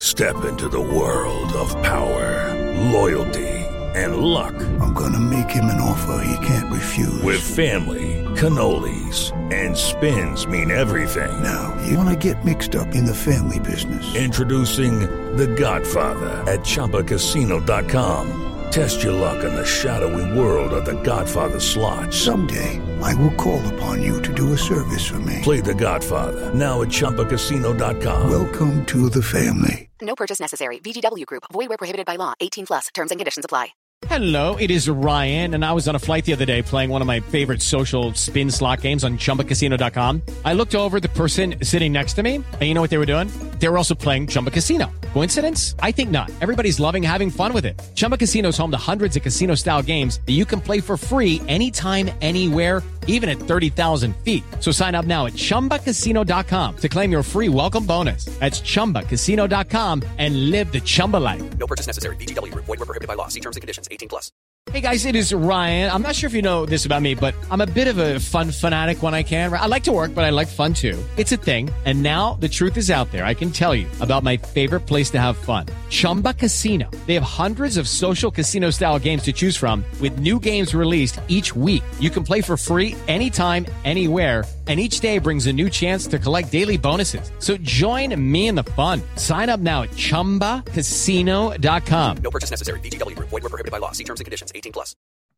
Step into the world of power, loyalty, and luck. I'm gonna make him an offer he can't refuse. With family, cannolis, and spins mean everything. Now, you wanna get mixed up in the family business. Introducing The Godfather at ChumbaCasino.com. Test your luck in the shadowy world of The Godfather slot. Someday, I will call upon you to do a service for me. Play The Godfather, now at ChumbaCasino.com. Welcome to the family. No purchase necessary. VGW Group. Void where prohibited by law. 18+. Terms and conditions apply. Hello, it is Ryan, and I was on a flight the other day playing one of my favorite social spin slot games on ChumbaCasino.com. I looked over at the person sitting next to me, and you know what they were doing? They were also playing Chumba Casino. Coincidence? I think not. Everybody's loving having fun with it. Chumba Casino is home to hundreds of casino-style games that you can play for free anytime, anywhere, even at 30,000 feet. So sign up now at ChumbaCasino.com to claim your free welcome bonus. That's ChumbaCasino.com and live the Chumba life. No purchase necessary. VGW Group. Void where prohibited by law. See terms and conditions. 18+. Hey guys, it is Ryan. I'm not sure if you know this about me, but I'm a bit of a fun fanatic when I can. I like to work, but I like fun too. It's a thing. And now the truth is out there. I can tell you about my favorite place to have fun. Chumba Casino. They have hundreds of social casino style games to choose from with new games released each week. You can play for free anytime, anywhere. And each day brings a new chance to collect daily bonuses. So join me in the fun. Sign up now at ChumbaCasino.com. No purchase necessary. VGW Group. Void where prohibited by law. See terms and conditions. 18+.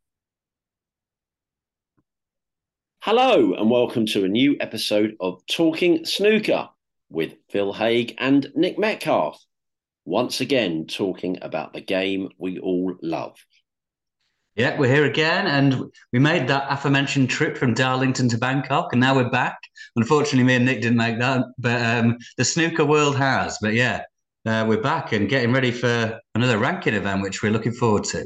Hello and welcome to a new episode of Talking Snooker with Phil Haigh and Nick Metcalf. Once again, talking about the game we all love. Yeah, we're here again, and we made that aforementioned trip from Darlington to Bangkok, and now we're back. Unfortunately, me and Nick didn't make that, but the snooker world has. But yeah, we're back and getting ready for another ranking event, which we're looking forward to.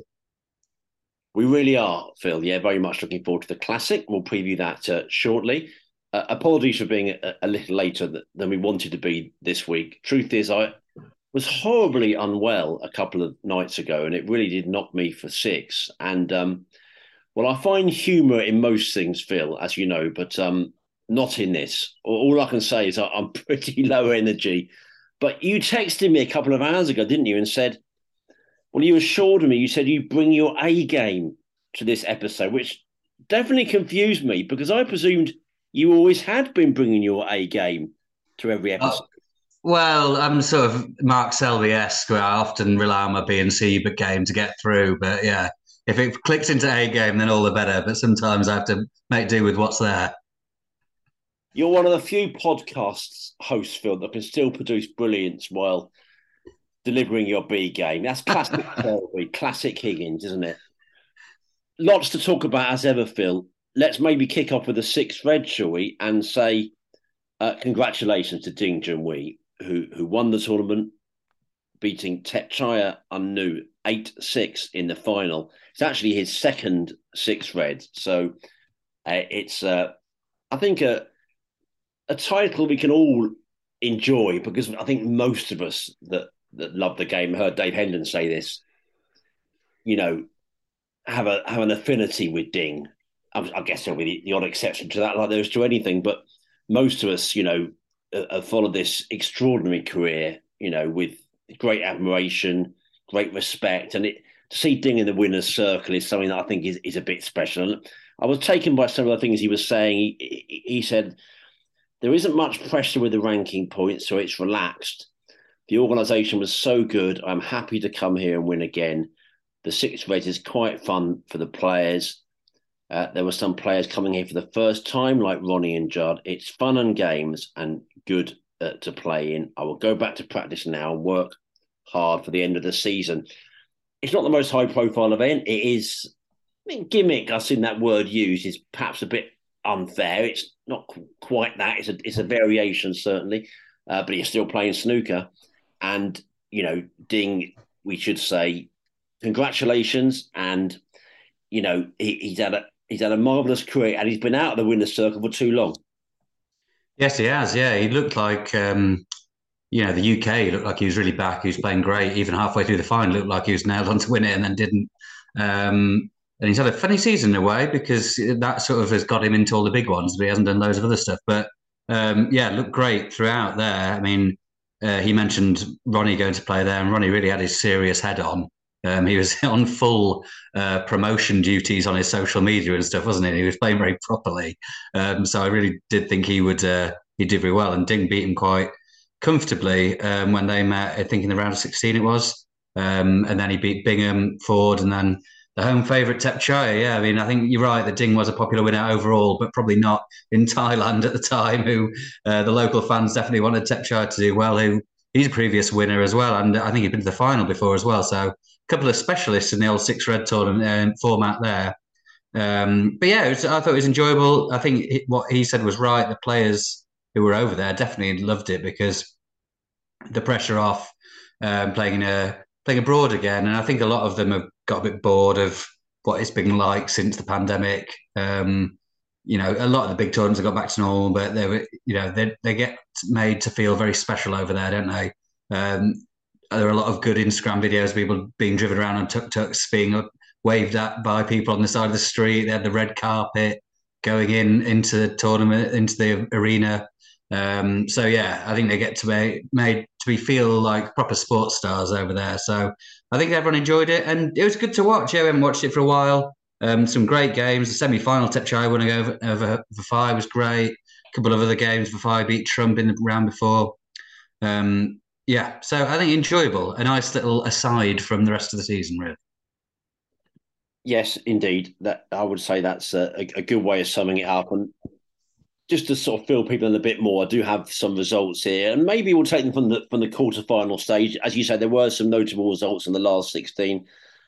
We really are, Phil. Yeah, very much looking forward to the Classic. We'll preview that shortly. Apologies for being a little later than we wanted to be this week. Truth is, I was horribly unwell a couple of nights ago, and it really did knock me for six. And, well, I find humour in most things, Phil, as you know, but not in this. All I can say is I'm pretty low energy. But you texted me a couple of hours ago, didn't you, and said, well, you assured me, you said you bring your A game to this episode, which definitely confused me because I presumed you always had been bringing your A game to every episode. Well, I'm sort of Mark Selby-esque, where I often rely on my B and C game to get through. But yeah, if it clicks into A game, then all the better. But sometimes I have to make do with what's there. You're one of the few podcasts hosts, Phil, that can still produce brilliance while delivering your B game. That's classic Selby, classic Higgins, isn't it? Lots to talk about as ever, Phil. Let's maybe kick off with the sixth red, shall we? And say congratulations to Ding Junhui, who won the tournament, beating Techchaya Unnu 8-6 in the final. It's actually his second sixth red. So it's, I think, a title we can all enjoy because I think most of us that love the game, heard Dave Hendon say this, you know, have an affinity with Ding. I guess there'll be the odd exception to that, like there is to anything, but most of us, you know, have followed this extraordinary career, you know, with great admiration, great respect. And to see Ding in the winner's circle is something that I think is a bit special. And I was taken by some of the things he was saying. He said, there isn't much pressure with the ranking points, so it's relaxed. The organisation was so good. I'm happy to come here and win again. The sixth red is quite fun for the players. There were some players coming here for the first time, like Ronnie and Judd. It's fun and games and good to play in. I will go back to practice now and work hard for the end of the season. It's not the most high-profile event. It is, I mean, gimmick, I've seen that word used, is perhaps a bit unfair. It's not quite that. It's a variation, certainly, but you're still playing snooker. And, you know, Ding, we should say, congratulations. And, you know, he's had a marvellous career and he's been out of the winner's circle for too long. Yes, he has. Yeah, he looked like, you know, the UK looked like he was really back. He was playing great. Even halfway through the final, looked like he was nailed on to win it and then didn't. And he's had a funny season in a way because that sort of has got him into all the big ones, but he hasn't done loads of other stuff. But yeah, looked great throughout there. I mean, he mentioned Ronnie going to play there, and Ronnie really had his serious head on. He was on full promotion duties on his social media and stuff, wasn't he? He was playing very properly. So I really did think he did very well. And Ding beat him quite comfortably when they met, I think in the round of 16 it was. And then he beat Bingham, Ford, and then the home favourite Tepchaya. Yeah, I mean, I think you're right that Ding was a popular winner overall, but probably not in Thailand at the time, who the local fans definitely wanted Tepchaya to do well, who he's a previous winner as well. And I think he'd been to the final before as well. So couple of specialists in the old Six Red tournament format there. But yeah, I thought it was enjoyable. I think what he said was right. The players who were over there definitely loved it because the pressure off playing abroad again. And I think a lot of them have got a bit bored of what it's been like since the pandemic. You know, a lot of the big tournaments have got back to normal, but they get made to feel very special over there, don't they? There are a lot of good Instagram videos of people being driven around on tuk-tuks, being waved at by people on the side of the street. They had the red carpet going into the tournament, into the arena. So yeah, I think they get to be made to feel like proper sports stars over there. So I think everyone enjoyed it, and it was good to watch. Yeah, we haven't watched it for a while. Some great games. The semi-final, Tepchaya winning over Vafai was great. A couple of other games, Vafai beat Trump in the round before. Yeah, so I think enjoyable. A nice little aside from the rest of the season, really. Yes, indeed. That I would say that's a good way of summing it up. And just to sort of fill people in a bit more, I do have some results here, and maybe we'll take them from the quarterfinal stage. As you said, there were some notable results in the last 16.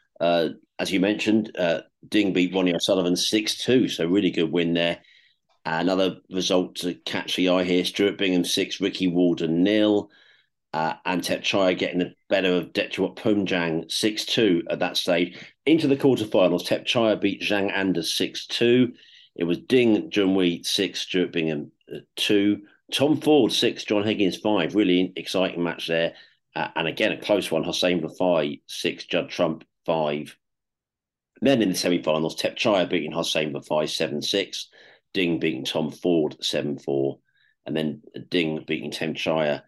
As you mentioned, Ding beat Ronnie O'Sullivan 6-2, so really good win there. Another result to catch the eye here: Stuart Bingham 6, Ricky Walden 0. And Tepchaya getting the better of Detchawat Pumjang 6-2 at that stage. Into the quarterfinals, Tepchaya beat Zhang Anda 6-2. It was Ding Junhui 6, Stuart Bingham 2. Tom Ford 6, John Higgins 5. Really exciting match there. And again, a close one, Hossein Vafai 6, Judd Trump 5. Then in the semi-finals, Tepchaya beating Hossein Vafai 7-6. Ding beating Tom Ford 7-4. And then Ding beating Tepchaya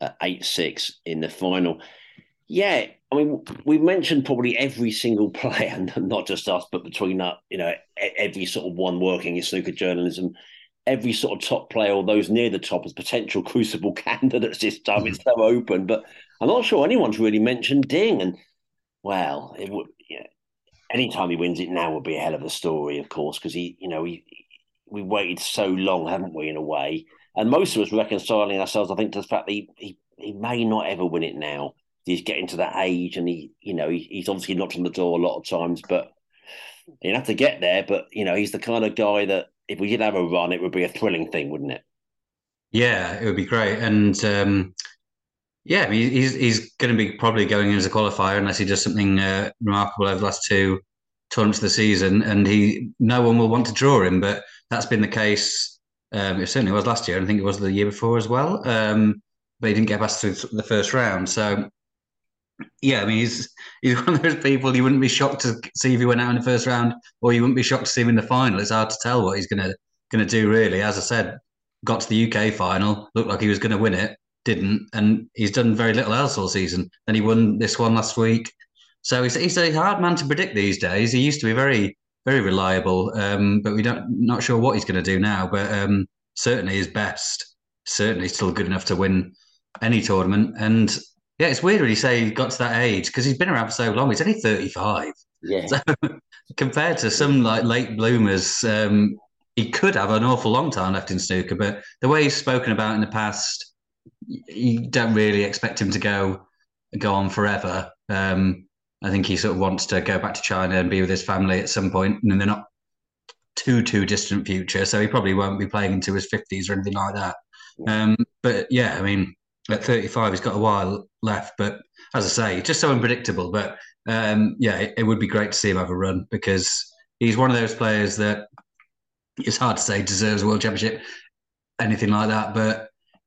8-6 in the final. Yeah, I mean, we've mentioned probably every single player, not just us, but between every sort of one working in snooker journalism, every sort of top player or those near the top as potential crucible candidates this time. It's so open, but I'm not sure anyone's really mentioned Ding. And well, it would. Anytime he wins it now would be a hell of a story, of course, because we waited so long, haven't we, in a way. And most of us reconciling ourselves, I think, to the fact that he may not ever win it now. He's getting to that age, and he's obviously knocked on the door a lot of times, but he'd have to get there. But he's the kind of guy that if we did have a run, it would be a thrilling thing, wouldn't it? Yeah, it would be great. And yeah, I mean, he's going to be probably going in as a qualifier unless he does something remarkable over the last two tournaments of the season, and no one will want to draw him. But that's been the case. It certainly was last year. I think it was the year before as well. But he didn't get past through the first round. So yeah, I mean, he's one of those people you wouldn't be shocked to see if he went out in the first round, or you wouldn't be shocked to see him in the final. It's hard to tell what he's going to do, really. As I said, got to the UK final, looked like he was going to win it, didn't, and he's done very little else all season. Then he won this one last week. So he's a hard man to predict these days. He used to be very, very reliable, but not sure what he's going to do now. But certainly his best, certainly still good enough to win any tournament. And yeah, it's weird when you say he got to that age because he's been around for so long. He's only 35. Yeah. So compared to some like late bloomers, he could have an awful long time left in snooker. But the way he's spoken about in the past, you don't really expect him to go on forever. I think he sort of wants to go back to China and be with his family at some point, and they're not too distant future. So he probably won't be playing into his 50s or anything like that. But yeah, I mean, at 35, he's got a while left. But as I say, just so unpredictable. But yeah, it would be great to see him have a run because he's one of those players that it's hard to say deserves a world championship, anything like that. But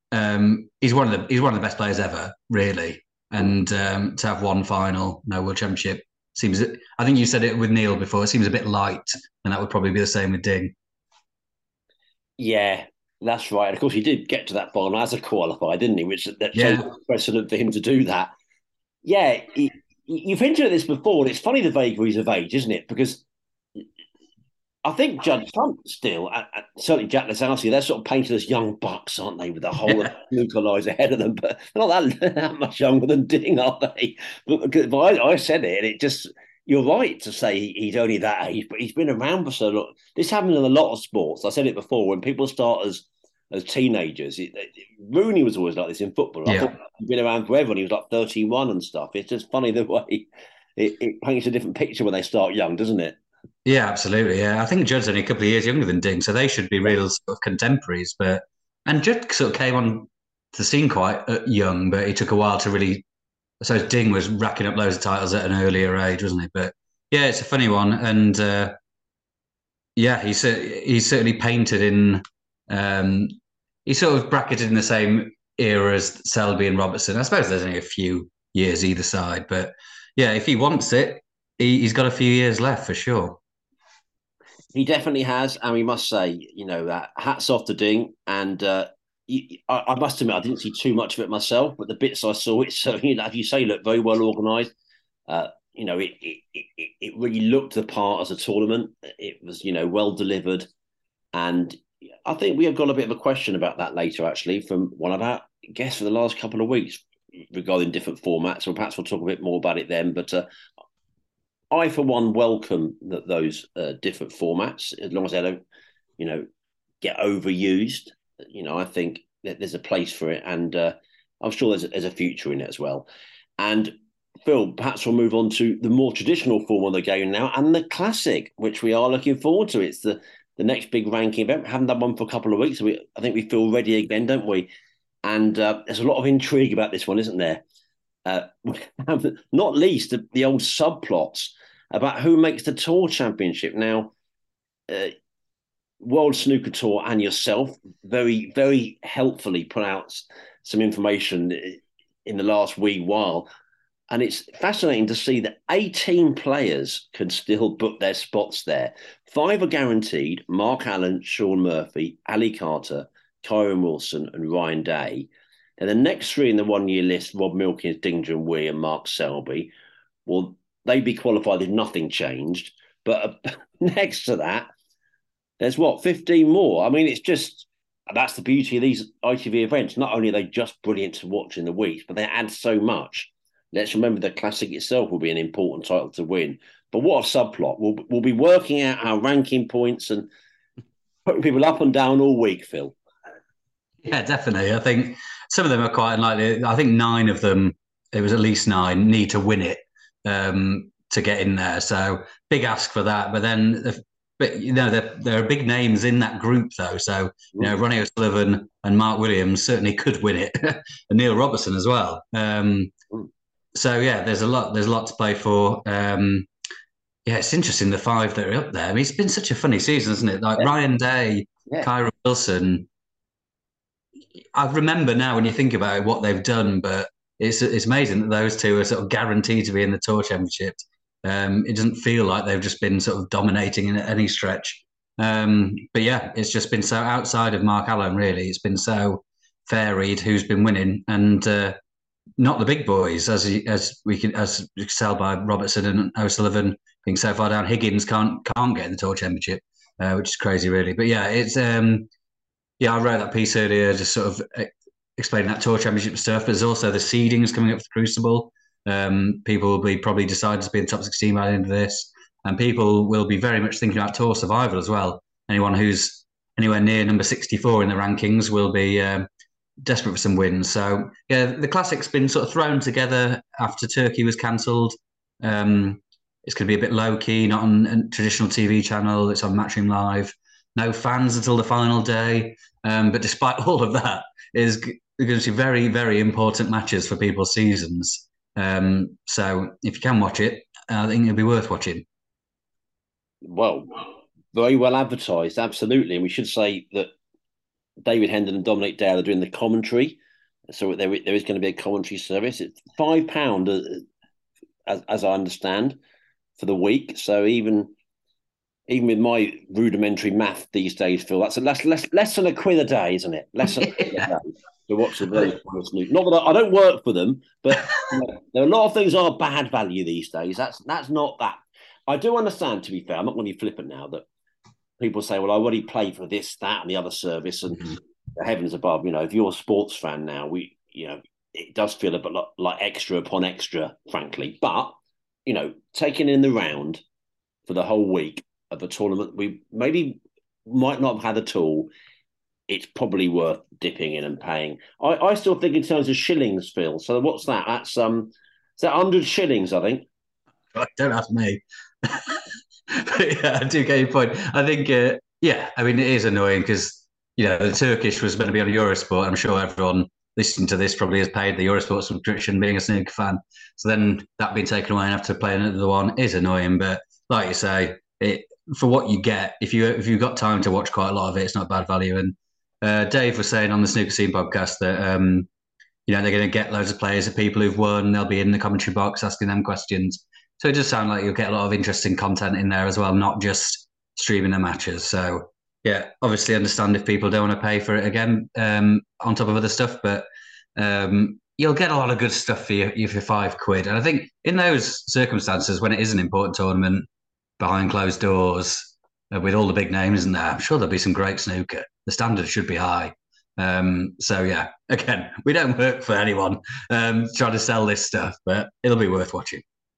he's one of the best players ever, really. And to have one final, no world championship, seems. I think you said it with Neil before. It seems a bit light, and that would probably be the same with Ding. Yeah, That's right. And of course, he did get to that final as a qualifier, didn't he? Which that shows Yeah, precedent for him to do that. Yeah, you've hinted at this before. And it's funny the vagaries of age, isn't it? Because I think Judd Trump still, certainly Jack Lasowski, they're sort of painted as young bucks, aren't they, with the whole of yeah, snooker lies ahead of them. But they're not that much younger than Ding, are they? But I said it, and it just, you're right to say he's only that age, but he's been around for so long. This happens in a lot of sports. I said it before, when people start as teenagers, Rooney was always like this in football. I yeah. thought he'd been around forever, and he was like 31 and stuff. It's just funny the way it paints a different picture when they start young, doesn't it? Yeah, absolutely. Yeah, I think Judd's only a couple of years younger than Ding, so they should be real sort of contemporaries. But and Judd sort of came on the scene quite young, but it took a while to really. So Ding was racking up loads of titles at an earlier age, wasn't he? But yeah, it's a funny one, and yeah, he's certainly painted in. Um, he's sort of bracketed in the same era as Selby and Robertson. I suppose there's only a few years either side, but yeah, if he wants it, he's got a few years left for sure. He definitely has, and we must say, hats off to Ding. And I must admit, I didn't see too much of it myself, but the bits I saw, it so as you say, look very well organised. It really looked the part as a tournament. It was well delivered, and I think we have got a bit of a question about that later, actually, from one of our guests for the last couple of weeks regarding different formats. So perhaps we'll talk a bit more about it then. But I, for one, welcome those different formats as long as they don't, get overused. I think that there's a place for it, and I'm sure there's a future in it as well. And Phil, perhaps we'll move on to the more traditional form of the game now, and the classic, which we are looking forward to. It's the next big ranking event. We haven't done one for a couple of weeks, so I think we feel ready again, don't we? And there's a lot of intrigue about this one, isn't there? Not least the old subplots about who makes the Tour Championship. Now, World Snooker Tour and yourself very, very helpfully put out some information in the last wee while. And it's fascinating to see that 18 players can still book their spots there. 5 are guaranteed: Mark Allen, Sean Murphy, Ali Carter, Kyron Wilson and Ryan Day. And the next 3 in the 1 year list, Rob Milkins, Ding Junhui and Mark Selby, well, they'd be qualified if nothing changed. But next to that, there's 15 more. I mean, it's just, that's the beauty of these ITV events. Not only are they just brilliant to watch in the weeks, but they add so much. Let's remember the Classic itself will be an important title to win. But what a subplot. We'll be working out our ranking points and putting people up and down all week, Phil. Yeah, definitely. I think some of them are quite unlikely. I think 9 of them, it was at least 9, need to win it to get in there. So big ask for that. But then, there are big names in that group, though. So, Ronnie O'Sullivan and Mark Williams certainly could win it, and Neil Robertson as well. So yeah, there's a lot to play for. Yeah, it's interesting, the 5 that are up there. I mean, it's been such a funny season, isn't it? Like Ryan Day, Kyron Wilson. I remember now when you think about it, what they've done, but it's amazing that those 2 are sort of guaranteed to be in the Tour Championship. It doesn't feel like they've just been sort of dominating in any stretch. But yeah, it's just been so outside of Mark Allen, really. It's been so varied who's been winning, and not the big boys, as we can tell by Robertson and O'Sullivan being so far down. Higgins can't get in the Tour Championship, which is crazy, really. But yeah, it's I wrote that piece earlier, just sort of explaining that Tour Championship stuff. But there's also the seedings coming up for the Crucible. People will be probably decided to be in the top 16 by the end of this, and people will be very much thinking about Tour Survival as well. Anyone who's anywhere near number 64 in the rankings will be desperate for some wins. So yeah, the Classic's been sort of thrown together after Turkey was cancelled. It's going to be a bit low key, not on a traditional TV channel. It's on Matchroom Live. No fans until the final day. But despite all of that, there's going to be very, very important matches for people's seasons. So if you can watch it, I think it'll be worth watching. Well, very well advertised, absolutely. And we should say that David Hendon and Dominic Dale are doing the commentary. So there is going to be a commentary service. It's £5, as I understand, for the week. So even even with my rudimentary math these days, Phil, that's less than a quid a day, isn't it? Less than a quid a day to watch the very honest news. Not that I don't work for them, but there are a lot of things are bad value these days. That's not that. I do understand, to be fair, I'm not going to be flippant now, that people say, well, I already paid for this, that, and the other service, and the heavens above, if you're a sports fan now, it does feel a bit like extra upon extra, frankly. But, taking in the round for the whole week of a tournament we maybe might not have had at all, it's probably worth dipping in and paying. I still think in terms of shillings, Phil. So what's that? That's is that 100 shillings, I think. Don't ask me. But yeah, I do get your point. I think, I mean, it is annoying because, the Turkish was going to be on Eurosport. I'm sure everyone listening to this probably has paid the Eurosport subscription, being a snooker fan. So then that being taken away and have to play another one is annoying. But like you say, for what you get, if you've got time to watch quite a lot of it, it's not bad value. And Dave was saying on the Snooker Scene podcast that they're going to get loads of players of people who've won. They'll be in the commentary box asking them questions. So it does sound like you'll get a lot of interesting content in there as well, not just streaming the matches. So yeah, obviously understand if people don't want to pay for it again on top of other stuff, but you'll get a lot of good stuff for your £5. And I think in those circumstances, when it is an important tournament behind closed doors with all the big names in there, I'm sure there'll be some great snooker. The standard should be high. So yeah, again, we don't work for anyone trying to sell this stuff, but it'll be worth watching.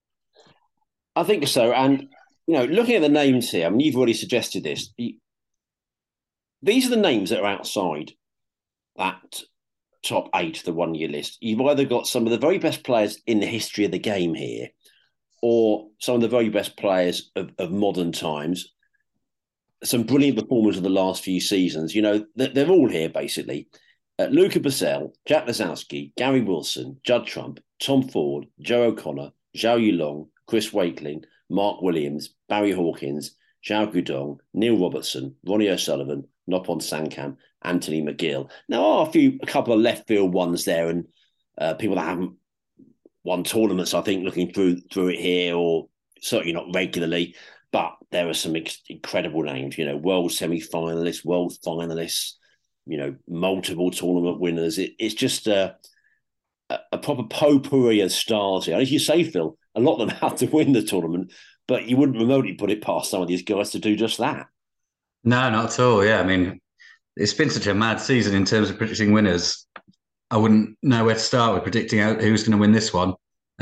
I think so. And, looking at the names here, I mean, you've already suggested this. These are the names that are outside that top 8, the 1 year list. You've either got some of the very best players in the history of the game here, or some of the very best players of modern times. Some brilliant performers of the last few seasons. They're all here, basically. Luca Brazil, Jack Lisowski, Gary Wilson, Judd Trump, Tom Ford, Joe O'Connor, Zhao Yulong, Chris Wakeling, Mark Williams, Barry Hawkins, Zhao Gudong, Neil Robertson, Ronnie O'Sullivan, Nopon Sankam, Anthony McGill. Now, a couple of left field ones there, and people that haven't won tournaments, I think, looking through it here, or certainly not regularly. But there are some incredible names, world semi-finalists, world finalists, multiple tournament winners. It's just a proper potpourri of stars here. And as you say, Phil, a lot of them have to win the tournament, but you wouldn't remotely put it past some of these guys to do just that. No, not at all. Yeah, I mean, it's been such a mad season in terms of predicting winners. I wouldn't know where to start with predicting who's going to win this one.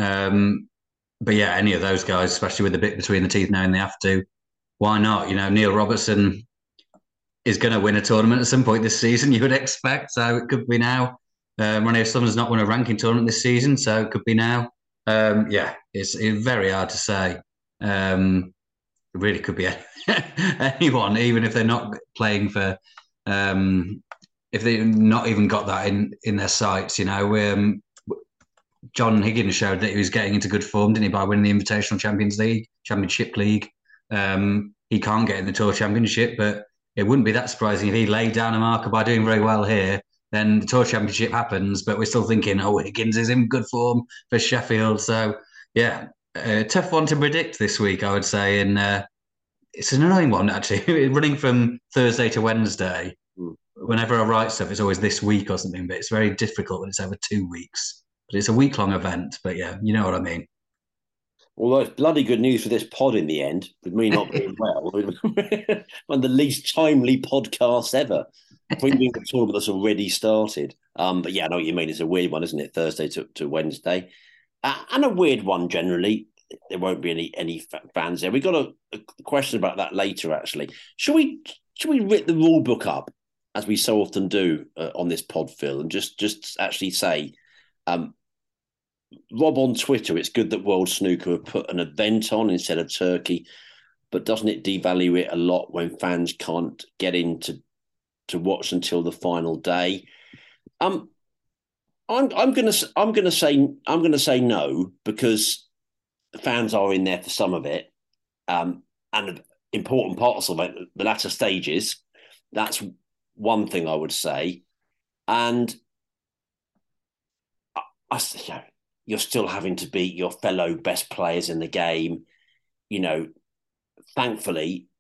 But yeah, any of those guys, especially with the bit between the teeth now and they have to, why not? Neil Robertson is going to win a tournament at some point this season, you would expect. So it could be now. Ronnie O'Sullivan's not won a ranking tournament this season, so it could be now. It's very hard to say. It really could be anyone, even if they're not playing for, if they've not even got that in their sights. John Higgins showed that he was getting into good form, didn't he, by winning the Invitational Championship League. He can't get in the Tour Championship, but it wouldn't be that surprising if he laid down a marker by doing very well here. Then the Tour Championship happens, but we're still thinking, Higgins is in good form for Sheffield. So, yeah, a tough one to predict this week, I would say. And it's an annoying one, actually. Running from Thursday to Wednesday, whenever I write stuff, it's always this week or something, but it's very difficult when it's over 2 weeks. But it's a week-long event. But, yeah, you know what I mean. Although it's bloody good news for this pod in the end, with me not being well. One of the least timely podcasts ever. Bringing the tournament that's already started. But yeah, I know what you mean. It's a weird one, isn't it? Thursday to Wednesday. And a weird one generally. There won't be any fans there. We got a question about that later, actually. Should we rip the rule book up, as we so often do on this pod, Phil, and just actually say, Rob on Twitter, it's good that World Snooker have put an event on instead of Turkey, but doesn't it devalue it a lot when fans can't get in to watch until the final day? I'm gonna say no, because fans are in there for some of it, and important parts of it, the latter stages. That's one thing I would say, and you're still having to beat your fellow best players in the game. Thankfully,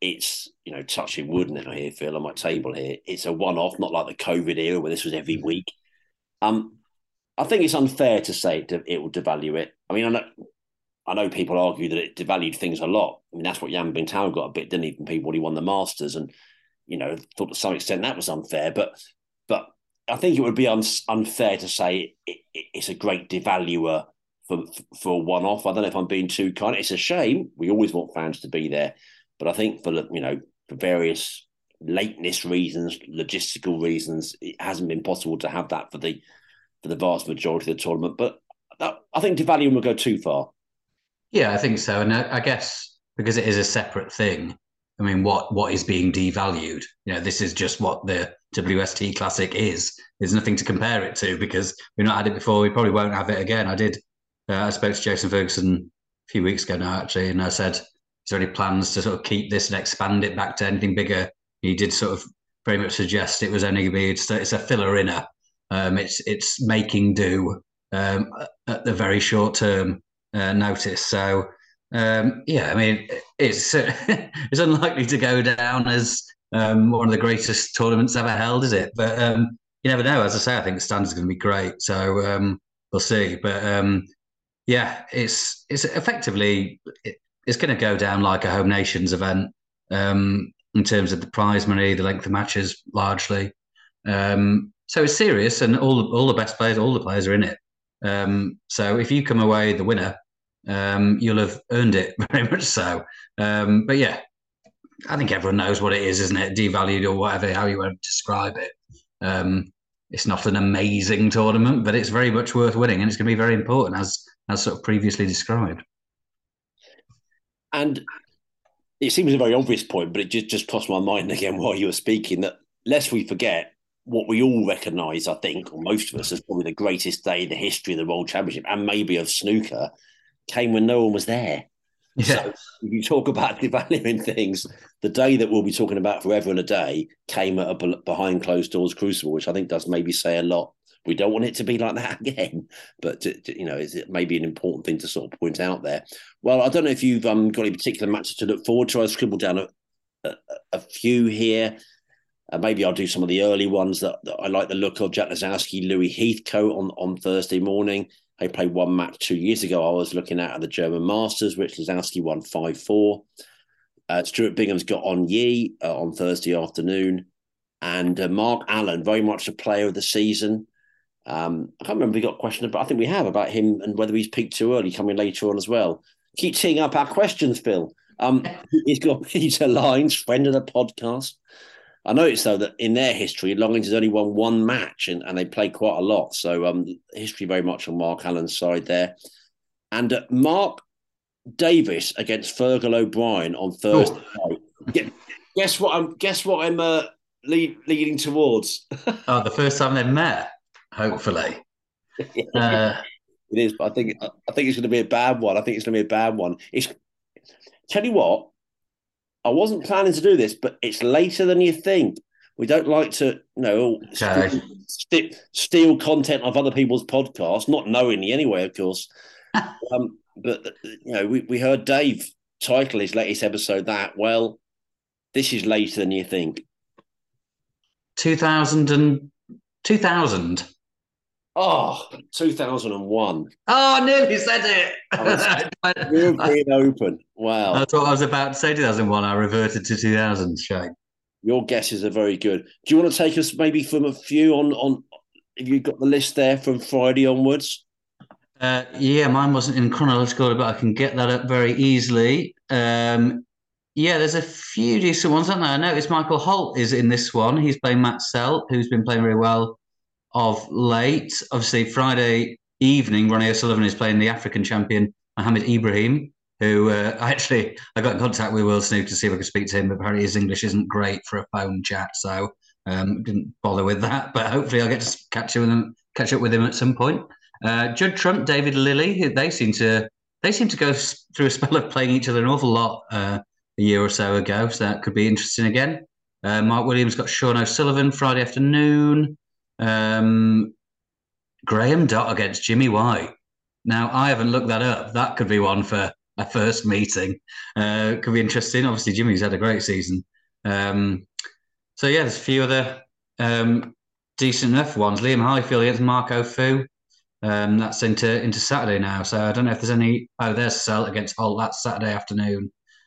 it's, touching wood now here, Phil, on my table here. It's a one-off, not like the COVID era where this was every week. I think it's unfair to say it will devalue it. I mean, I know people argue that it devalued things a lot. I mean, that's what Jan Bintao got a bit, didn't he, from people when he won the Masters, and thought to some extent that was unfair. But I think it would be unfair to say it's a great devaluer for a one-off. I don't know if I'm being too kind. It's a shame. We always want fans to be there, but I think for various lateness reasons, logistical reasons, it hasn't been possible to have that for the vast majority of the tournament. But I think devaluing will go too far. Yeah, I think so. And I guess because it is a separate thing, I mean, what is being devalued? This is just what the WST Classic is. There's nothing to compare it to because we've not had it before. We probably won't have it again. I spoke to Jason Ferguson a few weeks ago now, actually, and I said, is there any plans to sort of keep this and expand it back to anything bigger? He did sort of very much suggest it was only going to be, it's a filler-inner. It's making do at the very short term notice. So, I mean, it's it's unlikely to go down as one of the greatest tournaments ever held, is it? But you never know. As I say, I think the standard's going to be great. So we'll see. But it's effectively it's going to go down like a Home Nations event in terms of the prize money, the length of matches, largely. So it's serious, and all the best players, all the players are in it. So if you come away the winner, you'll have earned it very much so. But yeah, I think everyone knows what it is, isn't it? Devalued or whatever, how you want to describe it. It's not an amazing tournament, but it's very much worth winning, and it's going to be very important, as sort of previously described. And it seems a very obvious point, but it just crossed my mind again while you were speaking that lest we forget what we all recognise, I think, or most of us, as probably the greatest day in the history of the World Championship and maybe of snooker, came when no one was there. Yeah. So if you talk about devaluing things, the day that we'll be talking about forever and a day came at a behind closed doors crucible, which I think does maybe say a lot. We don't want it to be like that again, but is it maybe an important thing to sort of point out there? Well, I don't know if you've got any particular matches to look forward to. I scribbled down a few here. Maybe I'll do some of the early ones that I like the look of. Jack Lisowski, Louis Heathcote on Thursday morning. They played one match 2 years ago. I was looking at the German Masters, which Lisowski won 5-4. Stuart Bingham's got On Yi on Thursday afternoon. And Mark Allen, very much a player of the season. I can't remember if we got a question, but I think we have about him and whether he's peaked too early, coming later on as well. Keep teeing up our questions, Phil. He's got Peter Lines, friend of the podcast. I noticed, though, that in their history, Longings has only won one match and they play quite a lot. So history very much on Mark Allen's side there. And Mark Davis against Fergal O'Brien on Thursday. Guess what I'm leading towards? The first time they've met, hopefully. It is, but I think it's going to be a bad one. Tell you what, I wasn't planning to do this, but it's later than you think. We don't like to, steal content of other people's podcasts, not knowingly anyway, of course. But we heard Dave title his latest episode that, well, this is later than you think. 2000. Oh, 2001. Oh, I nearly said it. European Open. Wow. That's what I was about to say, 2001. I reverted to 2000, Shane. Your guesses are very good. Do you want to take us maybe from a few on if you've got the list there from Friday onwards? Mine wasn't in chronological order, but I can get that up very easily. There's a few decent ones, aren't there? I noticed Michael Holt is in this one. He's playing Matt Selt, who's been playing very well of late. Obviously, Friday evening, Ronnie O'Sullivan is playing the African champion, Mohammed Ibrahim, who I got in contact with World Snooker to see if I could speak to him, but apparently his English isn't great for a phone chat, so didn't bother with that. But hopefully I'll get to catch up with him at some point. Judd Trump, David Lilly, they seem to go through a spell of playing each other an awful lot a year or so ago, so that could be interesting again. Mark Williams got Sean O'Sullivan Friday afternoon. Graham Dott against Jimmy White. Now, I haven't looked that up. That could be one for a first meeting. Could be interesting. Obviously, Jimmy's had a great season. So yeah, there's a few other decent enough ones. Liam Highfield against Marco Fu. That's into Saturday now. So I don't know if there's any. Oh, there's Celt against Holt. That's Saturday afternoon.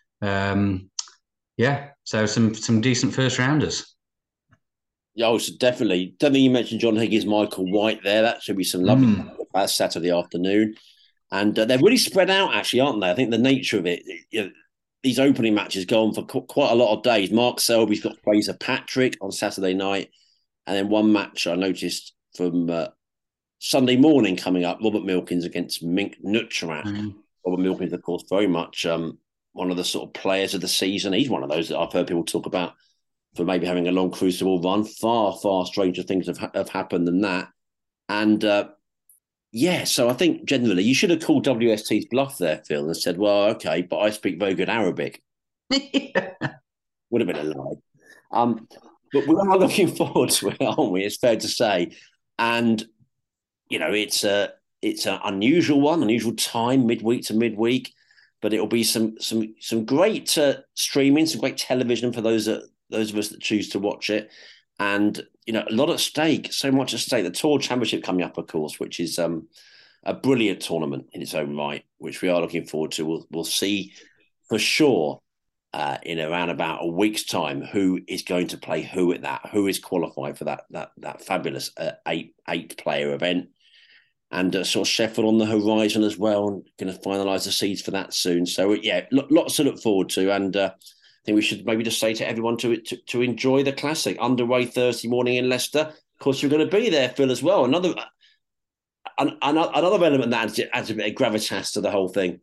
Yeah, so some decent first rounders. Yeah, so definitely. Don't think you mentioned John Higgins, Michael White there. That should be some lovely Saturday afternoon. And they're really spread out, actually, aren't they? I think the nature of it, these opening matches go on for quite a lot of days. Mark Selby's got Fraser Patrick on Saturday night. And then one match I noticed from Sunday morning coming up, Robert Milkins against Mink Nutcharat. Robert Milkins, of course, very much one of the sort of players of the season. He's one of those that I've heard people talk about for maybe having a long Crucible run. Far, far stranger things have happened than that. And so I think generally you should have called WST's bluff there, Phil, and said, well, okay, but I speak very good Arabic. Would have been a lie. But we are looking forward to it, aren't we? It's fair to say. And, it's an unusual time, midweek to midweek, but it'll be some great streaming, some great television for those of us that choose to watch it. And, a lot at stake, so much at stake. The Tour Championship coming up, of course, which is a brilliant tournament in its own right, which we are looking forward to. We'll see for sure in around about a week's time who is going to play who at that, who is qualified for that fabulous 8-player event. And sort of Sheffield on the horizon as well, and going to finalise the seeds for that soon. So, yeah, lots to look forward to. And I think we should maybe just say to everyone to enjoy the Classic. Underway Thursday morning in Leicester. Of course, you're going to be there, Phil, as well. Another element that adds a bit of gravitas to the whole thing.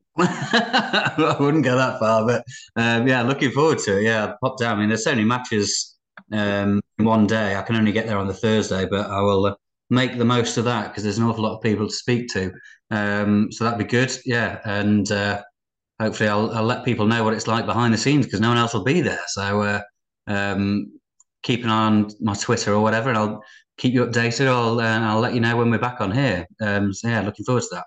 I wouldn't go that far, but looking forward to it. Yeah, pop down. I mean, there's so many matches in one day. I can only get there on the Thursday, but I will make the most of that because there's an awful lot of people to speak to. So that'd be good. Yeah, and hopefully I'll let people know what it's like behind the scenes because no one else will be there. So keep an eye on my Twitter or whatever, and I'll keep you updated. I'll let you know when we're back on here. Looking forward to that.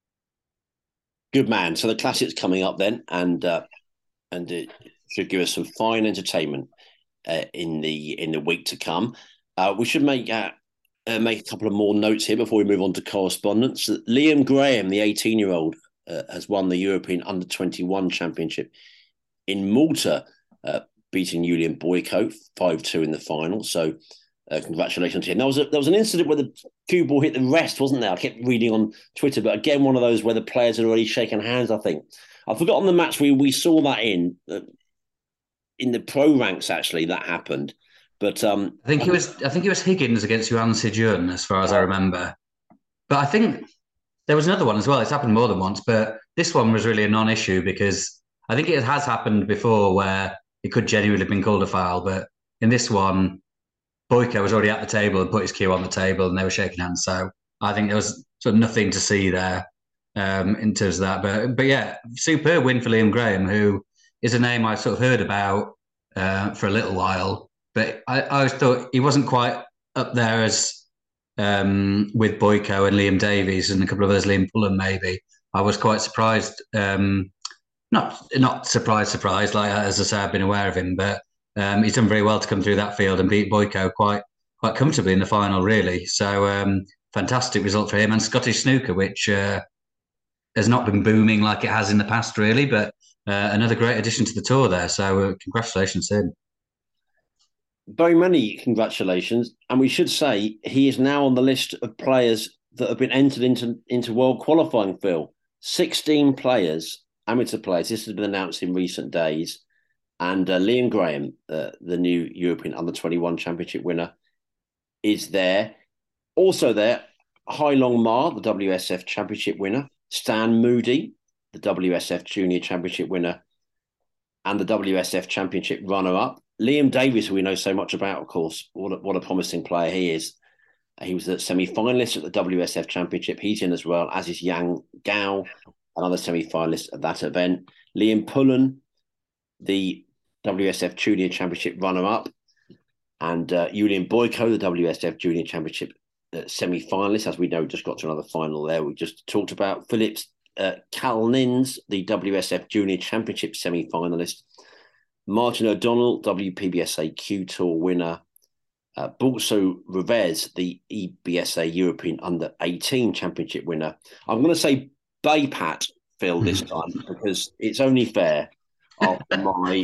Good man. So the Classic's coming up then, and it should give us some fine entertainment in the week to come. We should make a couple of more notes here before we move on to correspondence. Liam Graham, the 18-year-old, has won the European Under-21 Championship in Malta, beating Julian Boyko 5-2 in the final. So congratulations to him. There was an incident where the cue ball hit the rest, wasn't there? I kept reading on Twitter, but again, one of those where the players had already shaken hands, I think. I've forgotten the match we saw that in the pro ranks, actually, that happened. But I think it was Higgins against Yuan Sijun, as far as I remember. But I think there was another one as well. It's happened more than once, but this one was really a non-issue because I think it has happened before where it could genuinely have been called a foul. But in this one, Boyko was already at the table and put his cue on the table, and they were shaking hands. So I think there was sort of nothing to see there in terms of that. But yeah, superb win for Liam Graham, who is a name I sort of heard about for a little while. But I always thought he wasn't quite up there as with Boyko and Liam Davies and a couple of others, Liam Pullen maybe. I was quite surprised, not surprised, like as I say, I've been aware of him, but he's done very well to come through that field and beat Boyko quite comfortably in the final, really. So fantastic result for him. And Scottish snooker, which has not been booming like it has in the past, really, but another great addition to the tour there. So congratulations to him. Very many congratulations. And we should say he is now on the list of players that have been entered into world qualifying, Phil. 16 players, amateur players. This has been announced in recent days. And Liam Graham, the new European Under-21 Championship winner, is there. Also there, Hai Long Ma, the WSF Championship winner. Stan Moody, the WSF Junior Championship winner. And the WSF Championship runner-up. Liam Davies, who we know so much about, of course, what a promising player he is. He was the semi-finalist at the WSF Championship. He's in as well, as is Yang Gao, another semi-finalist at that event. Liam Pullen, the WSF Junior Championship runner-up. And Julian Boyko, the WSF Junior Championship semi-finalist. As we know, just got to another final there. We just talked about Phillips Cal Nins, the WSF Junior Championship semi-finalist. Martin O'Donnell, WPBSA Q Tour winner. Bulso Revez, the EBSA European Under-18 Championship winner. I'm going to say Baypat, Phil, this time, because it's only fair after my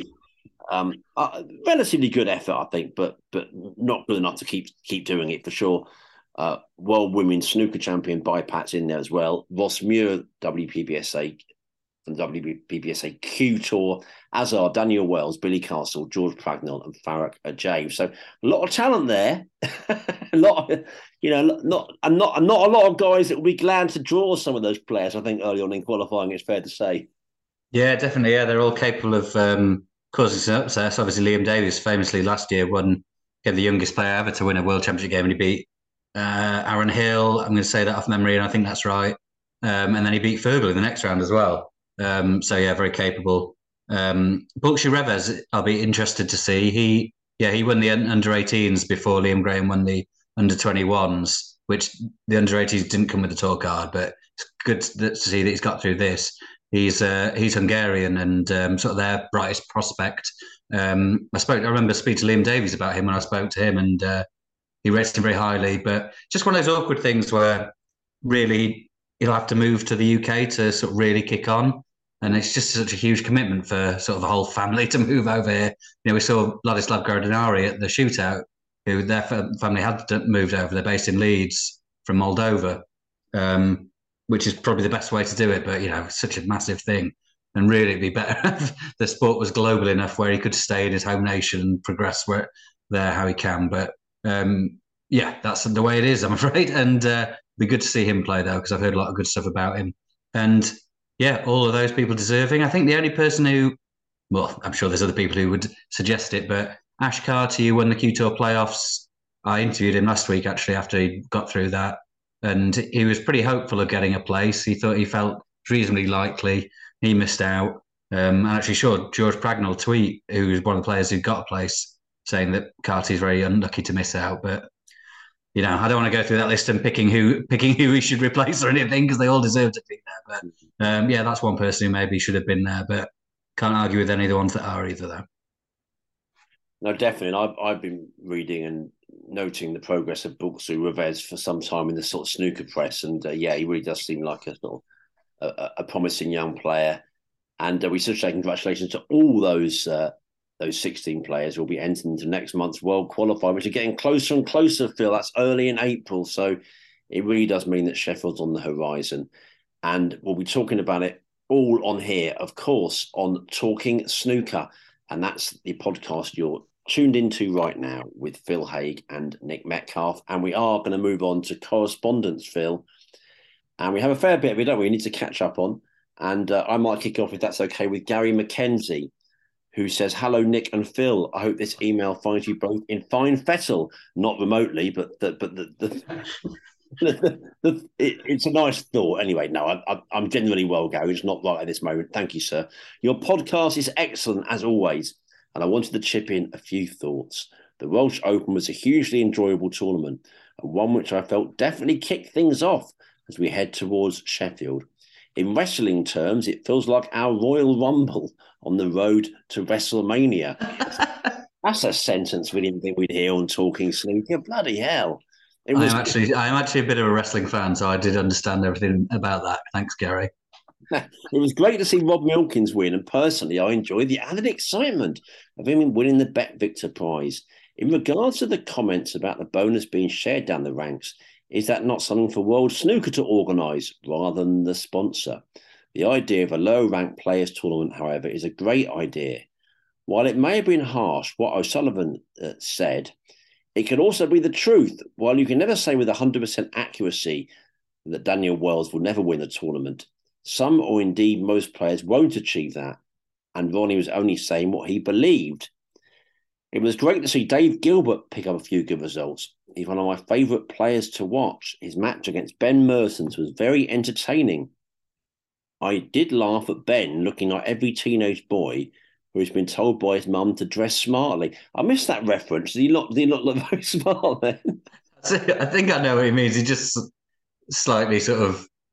relatively good effort, I think, but not good enough to keep doing it for sure. World Women's Snooker Champion Baypat's in there as well. Ross Muir, WPBSA and WPBSA Q Tour, as are Daniel Wells, Billy Castle, George Pragnell, and Farrokh Ajayi. So a lot of talent there. a lot, not a lot of guys that will be glad to draw some of those players. I think early on in qualifying, it's fair to say. Yeah, definitely. Yeah, they're all capable of causing some upsets. Obviously, Liam Davies famously last year became the youngest player ever to win a World Championship game, and he beat Aaron Hill. I'm going to say that off memory, and I think that's right. And then he beat Fergal in the next round as well. So yeah, very capable. Bulkshu Revez, I'll be interested to see. He won the under-18s before Liam Graham won the under-21s, which the under-18s didn't come with the tour card, but it's good to see that he's got through this. He's Hungarian and sort of their brightest prospect. I remember speaking to Liam Davies about him when I spoke to him, and he rated him very highly. But just one of those awkward things where really he'll have to move to the UK to sort of really kick on. And it's just such a huge commitment for sort of the whole family to move over here. We saw Ladislav Gardinari at the shootout, who their family had moved over. They're based in Leeds from Moldova, which is probably the best way to do it. But, it's such a massive thing. And really, it'd be better if the sport was global enough where he could stay in his home nation and progress how he can. But, that's the way it is, I'm afraid. And it'd be good to see him play, though, because I've heard a lot of good stuff about him. And yeah, all of those people deserving. I think the only person I'm sure there's other people who would suggest it, but Ash Carty, who won the Q Tour playoffs, I interviewed him last week, actually, after he got through that. And he was pretty hopeful of getting a place. He felt reasonably likely. He missed out. And actually, sure, George Pragnell tweet, who was one of the players who got a place, saying that Carty's very unlucky to miss out. But I don't want to go through that list and picking who he should replace or anything, because they all deserve to be there. But that's one person who maybe should have been there, but can't argue with any of the ones that are either, though. No, definitely. And I've been reading and noting the progress of Bulkshu Revez for some time in the sort of snooker press, and he really does seem like a sort of a promising young player. And we should say congratulations to all those 16 players who will be entering into next month's World Qualifier, which are getting closer and closer, Phil. That's early in April. So it really does mean that Sheffield's on the horizon. And we'll be talking about it all on here, of course, on Talking Snooker. And that's the podcast you're tuned into right now with Phil Haigh and Nick Metcalfe. And we are going to move on to correspondence, Phil. And we have a fair bit of it, don't we? We need to catch up on. And I might kick off, if that's okay, with Gary McKenzie, who says, "Hello, Nick and Phil. I hope this email finds you both in fine fettle, not remotely, but it's a nice thought. Anyway, no, I'm genuinely well, Gary. It's not right at this moment. Thank you, sir. Your podcast is excellent, as always, and I wanted to chip in a few thoughts. The Welsh Open was a hugely enjoyable tournament, and one which I felt definitely kicked things off as we head towards Sheffield. In wrestling terms, it feels like our Royal Rumble on the road to WrestleMania." That's a sentence we didn't think we'd hear on Talking Snooker. Bloody hell. I'm actually a bit of a wrestling fan, so I did understand everything about that. Thanks, Gary. It was great to see Rob Milkins win, and personally, I enjoyed the added excitement of him winning the Bet Victor prize. In regards to the comments about the bonus being shared down the ranks, is that not something for World Snooker to organise rather than the sponsor? The idea of a low-ranked players' tournament, however, is a great idea. While it may have been harsh, what O'Sullivan said, it could also be the truth. While you can never say with 100% accuracy that Daniel Wells will never win the tournament, some or indeed most players won't achieve that, and Ronnie was only saying what he believed. It was great to see Dave Gilbert pick up a few good results. He's one of my favourite players to watch. His match against Ben Mertens was very entertaining. I did laugh at Ben looking like every teenage boy who has been told by his mum to dress smartly. I missed that reference. Did he not look very smart then? I think I know what he means. He just slightly sort of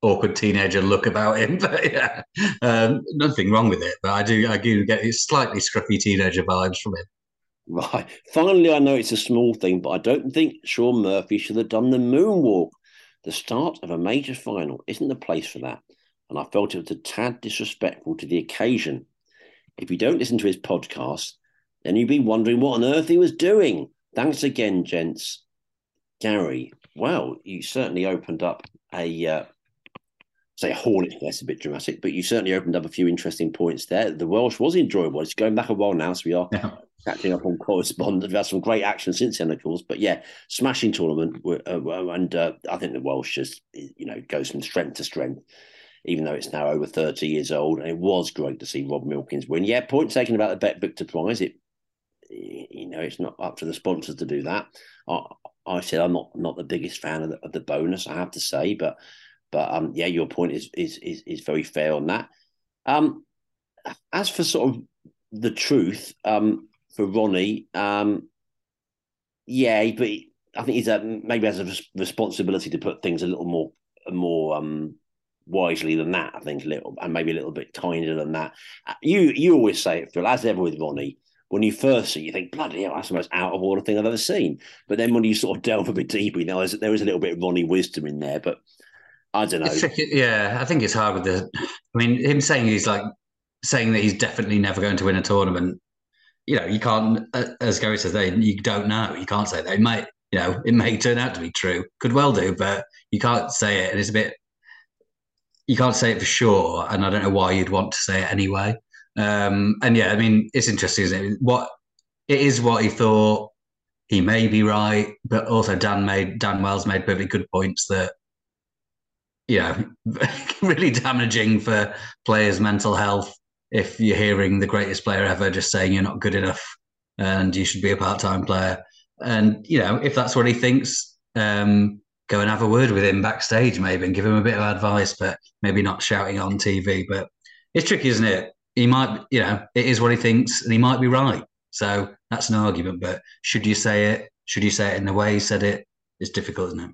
awkward teenager look about him. But yeah, nothing wrong with it. But I do get slightly scruffy teenager vibes from him. Right. Finally, I know it's a small thing, but I don't think Sean Murphy should have done the moonwalk. The start of a major final isn't the place for that, and I felt it was a tad disrespectful to the occasion. If you don't listen to his podcast, then you'd be wondering what on earth he was doing. Thanks again, gents. Gary, well, you certainly opened up a hornet's nest, a bit dramatic, but you certainly opened up a few interesting points there. The Welsh was enjoyable. It's going back a while now, so we are catching up on correspondence. We've had some great action since then, of course. But yeah, smashing tournament. And I think the Welsh just, goes from strength to strength, even though it's now over 30 years old. And it was great to see Rob Milkins win. Yeah, point taken about the Bet Victor prize. It's not up to the sponsors to do that. I said I'm not the biggest fan of the bonus, I have to say, but yeah, your point is very fair on that. As for sort of the truth, for Ronnie, yeah, but I think he's maybe has a responsibility to put things a little more wisely than that. I think and maybe a little bit kinder than that. You always say it, Phil, as ever with Ronnie. When you first see it, you think, bloody hell, that's the most out of order thing I've ever seen. But then when you sort of delve a bit deeper, there is a little bit of Ronnie wisdom in there. But I don't know. Yeah, I think it's hard with him saying that he's definitely never going to win a tournament. You can't, as Gary says, you don't know. You can't say that. It may turn out to be true. Could well do, but you can't say it. And it's a bit, you can't say it for sure. And I don't know why you'd want to say it anyway. And yeah, it's interesting, isn't it? It is what he thought. He may be right, but also Dan Wells made perfectly good points that, really damaging for players' mental health if you're hearing the greatest player ever just saying you're not good enough and you should be a part-time player. And, if that's what he thinks, go and have a word with him backstage maybe and give him a bit of advice, but maybe not shouting on TV. But it's tricky, isn't it? He might, it is what he thinks and he might be right. So that's an argument. But should you say it? Should you say it in the way he said it? It's difficult, isn't it?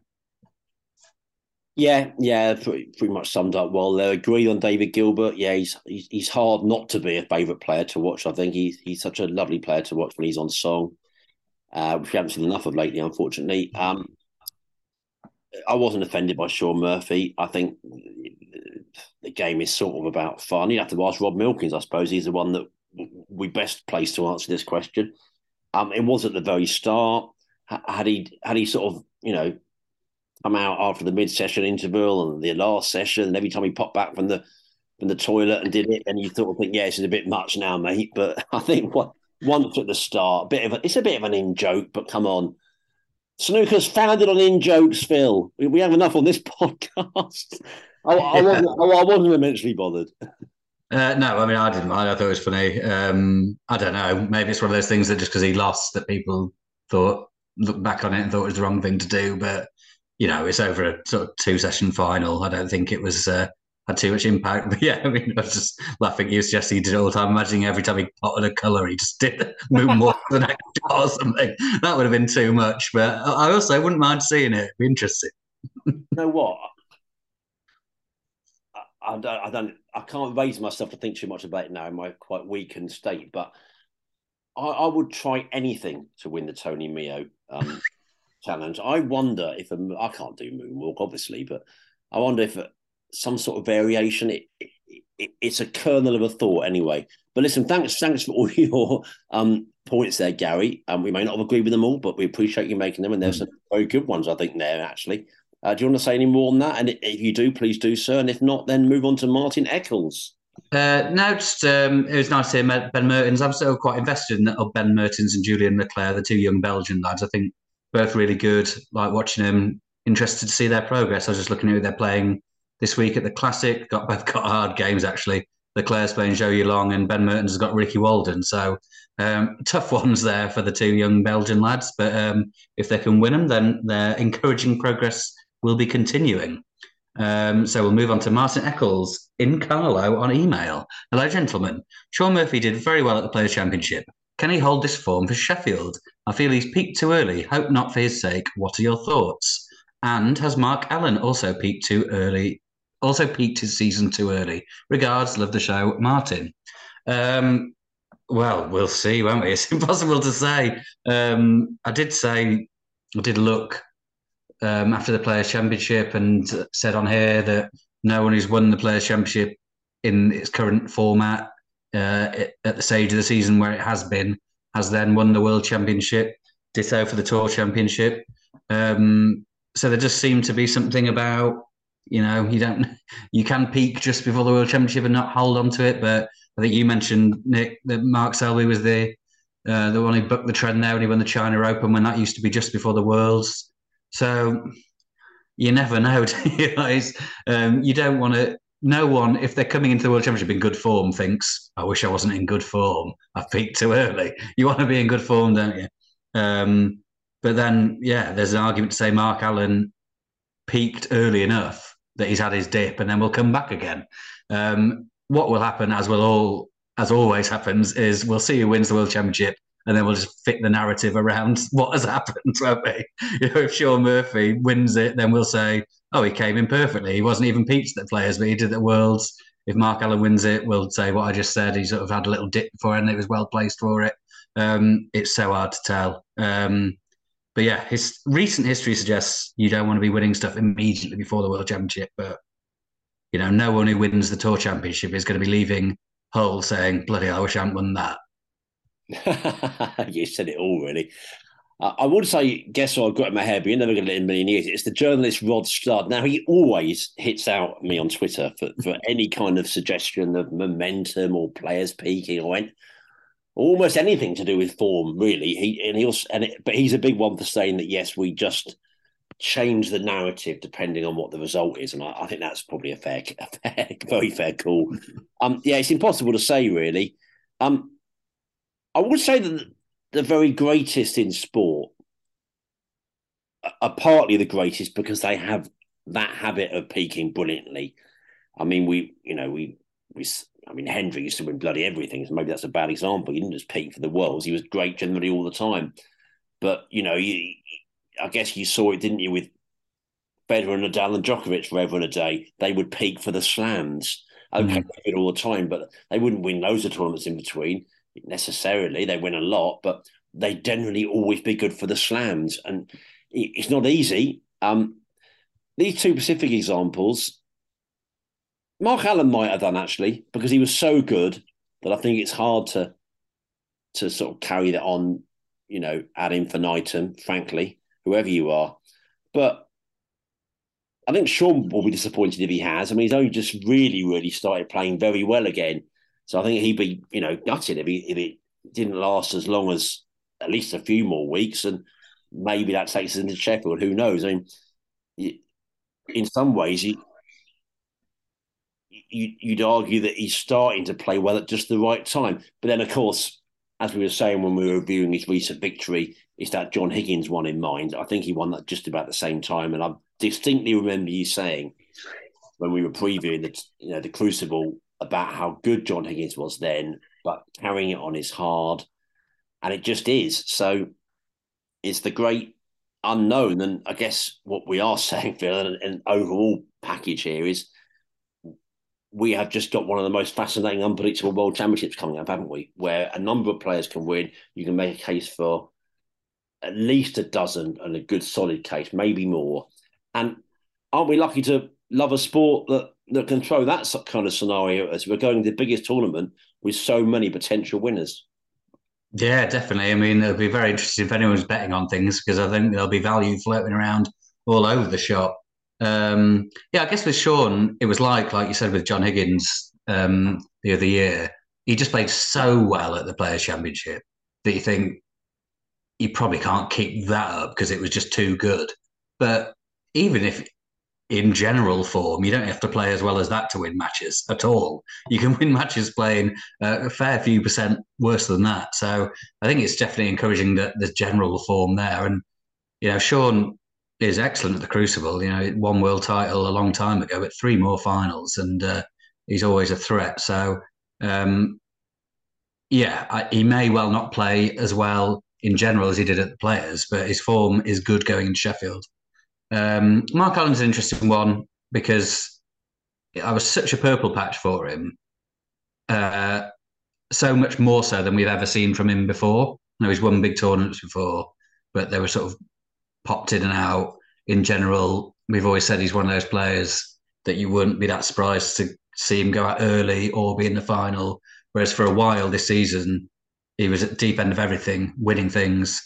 Yeah, pretty much summed up well. Agreed on David Gilbert. Yeah, he's hard not to be a favourite player to watch. I think he's such a lovely player to watch when he's on song, which we haven't seen enough of lately, unfortunately. I wasn't offended by Sean Murphy. I think the game is sort of about fun. You have to ask Rob Milkins, I suppose. He's the one that we best placed to answer this question. It was at the very start. Had he sort of, come out after the mid-session interval and the last session, and every time he popped back from the toilet and did it, and you sort of think, yeah, this is a bit much now, mate. But I think once at the start, it's a bit of an in-joke, but come on. Snooker's founded on in-jokes, Phil. We have enough on this podcast. I wasn't immensely bothered. No, I didn't mind. I thought it was funny. I don't know. Maybe it's one of those things that just because he lost that people looked back on it and thought it was the wrong thing to do. But, it's over a sort of 2-session final. I don't think it was had too much impact. But yeah, I was just laughing. He was Jesse did it all the time. Imagining every time he potted a colour, he just did move more to the next shot or something. That would have been too much. But I also wouldn't mind seeing it. It'd be interesting. You know what? I can't raise myself to think too much about it now in my quite weakened state, but I would try anything to win the Tony Meo challenge. I wonder if I can't do moonwalk, obviously, but I wonder if some sort of variation. It's a kernel of a thought, anyway. But listen, thanks for all your points there, Gary. We may not have agreed with them all, but we appreciate you making them, and there's some very good ones, I think, there actually. Do you want to say any more on that? And if you do, please do so. And if not, then move on to Martin Eccles. No, just it was nice to hear Ben Mertens. I'm still quite invested in Ben Mertens and Julian Leclerc, the two young Belgian lads. I think both really good. Like watching them, interested to see their progress. I was just looking at who they're playing this week at the Classic. Both got hard games, actually. Leclerc's playing Zhou Yulong and Ben Mertens has got Ricky Walden. So tough ones there for the two young Belgian lads. But if they can win them, then their encouraging progress will be continuing. So we'll move on to Martin Eccles in Carlo on email. Hello, gentlemen. Sean Murphy did very well at the Players' Championship. Can he hold this form for Sheffield? I feel he's peaked too early. Hope not for his sake. What are your thoughts? And has Mark Allen also peaked too early also peaked his season too early. Regards, love the show, Martin. Well, we'll see, won't we? It's impossible to say. I did look after the Players' Championship and said on here that no one who's won the Players' Championship in its current format at the stage of the season where it has been has then won the World Championship. Ditto for the Tour Championship. So there just seemed to be something about, you can peak just before the World Championship and not hold on to it. But I think you mentioned, Nick, that Mark Selby was the one who bucked the trend there when he won the China Open, when that used to be just before the Worlds. So you never know, do you guys? You don't want to. No one, if they're coming into the World Championship in good form, thinks, I wish I wasn't in good form. I've peaked too early. You want to be in good form, don't you? But then, there's an argument to say Mark Allen peaked early enough that he's had his dip and then will come back again. What will happen, as always happens, is we'll see who wins the World Championship and then we'll just fit the narrative around what has happened, won't we? If Sean Murphy wins it, then we'll say, oh, he came in perfectly. He wasn't even peaked at the Players, but he did at Worlds. If Mark Allen wins it, we'll say what I just said. He sort of had a little dip before and it was well placed for it. It's so hard to tell. But yeah, his recent history suggests you don't want to be winning stuff immediately before the World Championship. But, no one who wins the Tour Championship is going to be leaving Hull saying, bloody hell, I wish I hadn't won that. You said it all, really. I would say, guess what I've got in my head, but you're never going to let in a million years. It's the journalist Rod Studd. Now, he always hits out at me on Twitter for any kind of suggestion of momentum or players peaking or almost anything to do with form, really. But he's a big one for saying that, yes, we just change the narrative depending on what the result is. And I think that's probably a very fair call. It's impossible to say, really. I would say that the very greatest in sport are partly the greatest because they have that habit of peaking brilliantly. I mean, Hendry used to win bloody everything, so maybe that's a bad example. He didn't just peak for the Worlds. He was great generally all the time. But, I guess you saw it, didn't you, with Federer, Nadal and Djokovic forever and a day. They would peak for the slams. Okay, they did all the time, but they wouldn't win loads of tournaments in between. Necessarily, they win a lot, but they generally always be good for the slams, and it's not easy. These two specific examples, Mark Allen might have done actually, because he was so good that I think it's hard to sort of carry that on, ad infinitum, frankly, whoever you are. But I think Sean will be disappointed if he has. I mean, he's only just really, really started playing very well again. So I think he'd be, gutted if it didn't last as long as at least a few more weeks, and maybe that takes us into Sheffield. Who knows? I mean, in some ways, you'd argue that he's starting to play well at just the right time. But then, of course, as we were saying when we were reviewing his recent victory, is that John Higgins one in mind. I think he won that just about the same time, and I distinctly remember you saying when we were previewing the Crucible about how good John Higgins was then, but carrying it on is hard. And it just is. So it's the great unknown. And I guess what we are saying, Phil, and overall package here is we have just got one of the most fascinating, unpredictable World Championships coming up, haven't we? Where a number of players can win. You can make a case for at least a dozen, and a good solid case, maybe more. And aren't we lucky to love a sport that can throw that kind of scenario as we're going to the biggest tournament with so many potential winners? Yeah, definitely. I mean, it'll be very interesting if anyone's betting on things, because I think there'll be value floating around all over the shop. I guess with Sean, it was like you said with John Higgins the other year. He just played so well at the Players' Championship that you think you probably can't keep that up because it was just too good. But even if in general form, you don't have to play as well as that to win matches at all. You can win matches playing a fair few percent worse than that. So I think it's definitely encouraging that there's general form there. And, Sean is excellent at the Crucible. Won world title a long time ago, but 3 more finals, and he's always a threat. So, he may well not play as well in general as he did at the Players, but his form is good going in Sheffield. Mark Allen's an interesting one because I was such a purple patch for him. So much more so than we've ever seen from him before. I know he's won big tournaments before, but they were sort of popped in and out. In general, we've always said he's one of those players that you wouldn't be that surprised to see him go out early or be in the final. Whereas for a while this season, he was at the deep end of everything, winning things.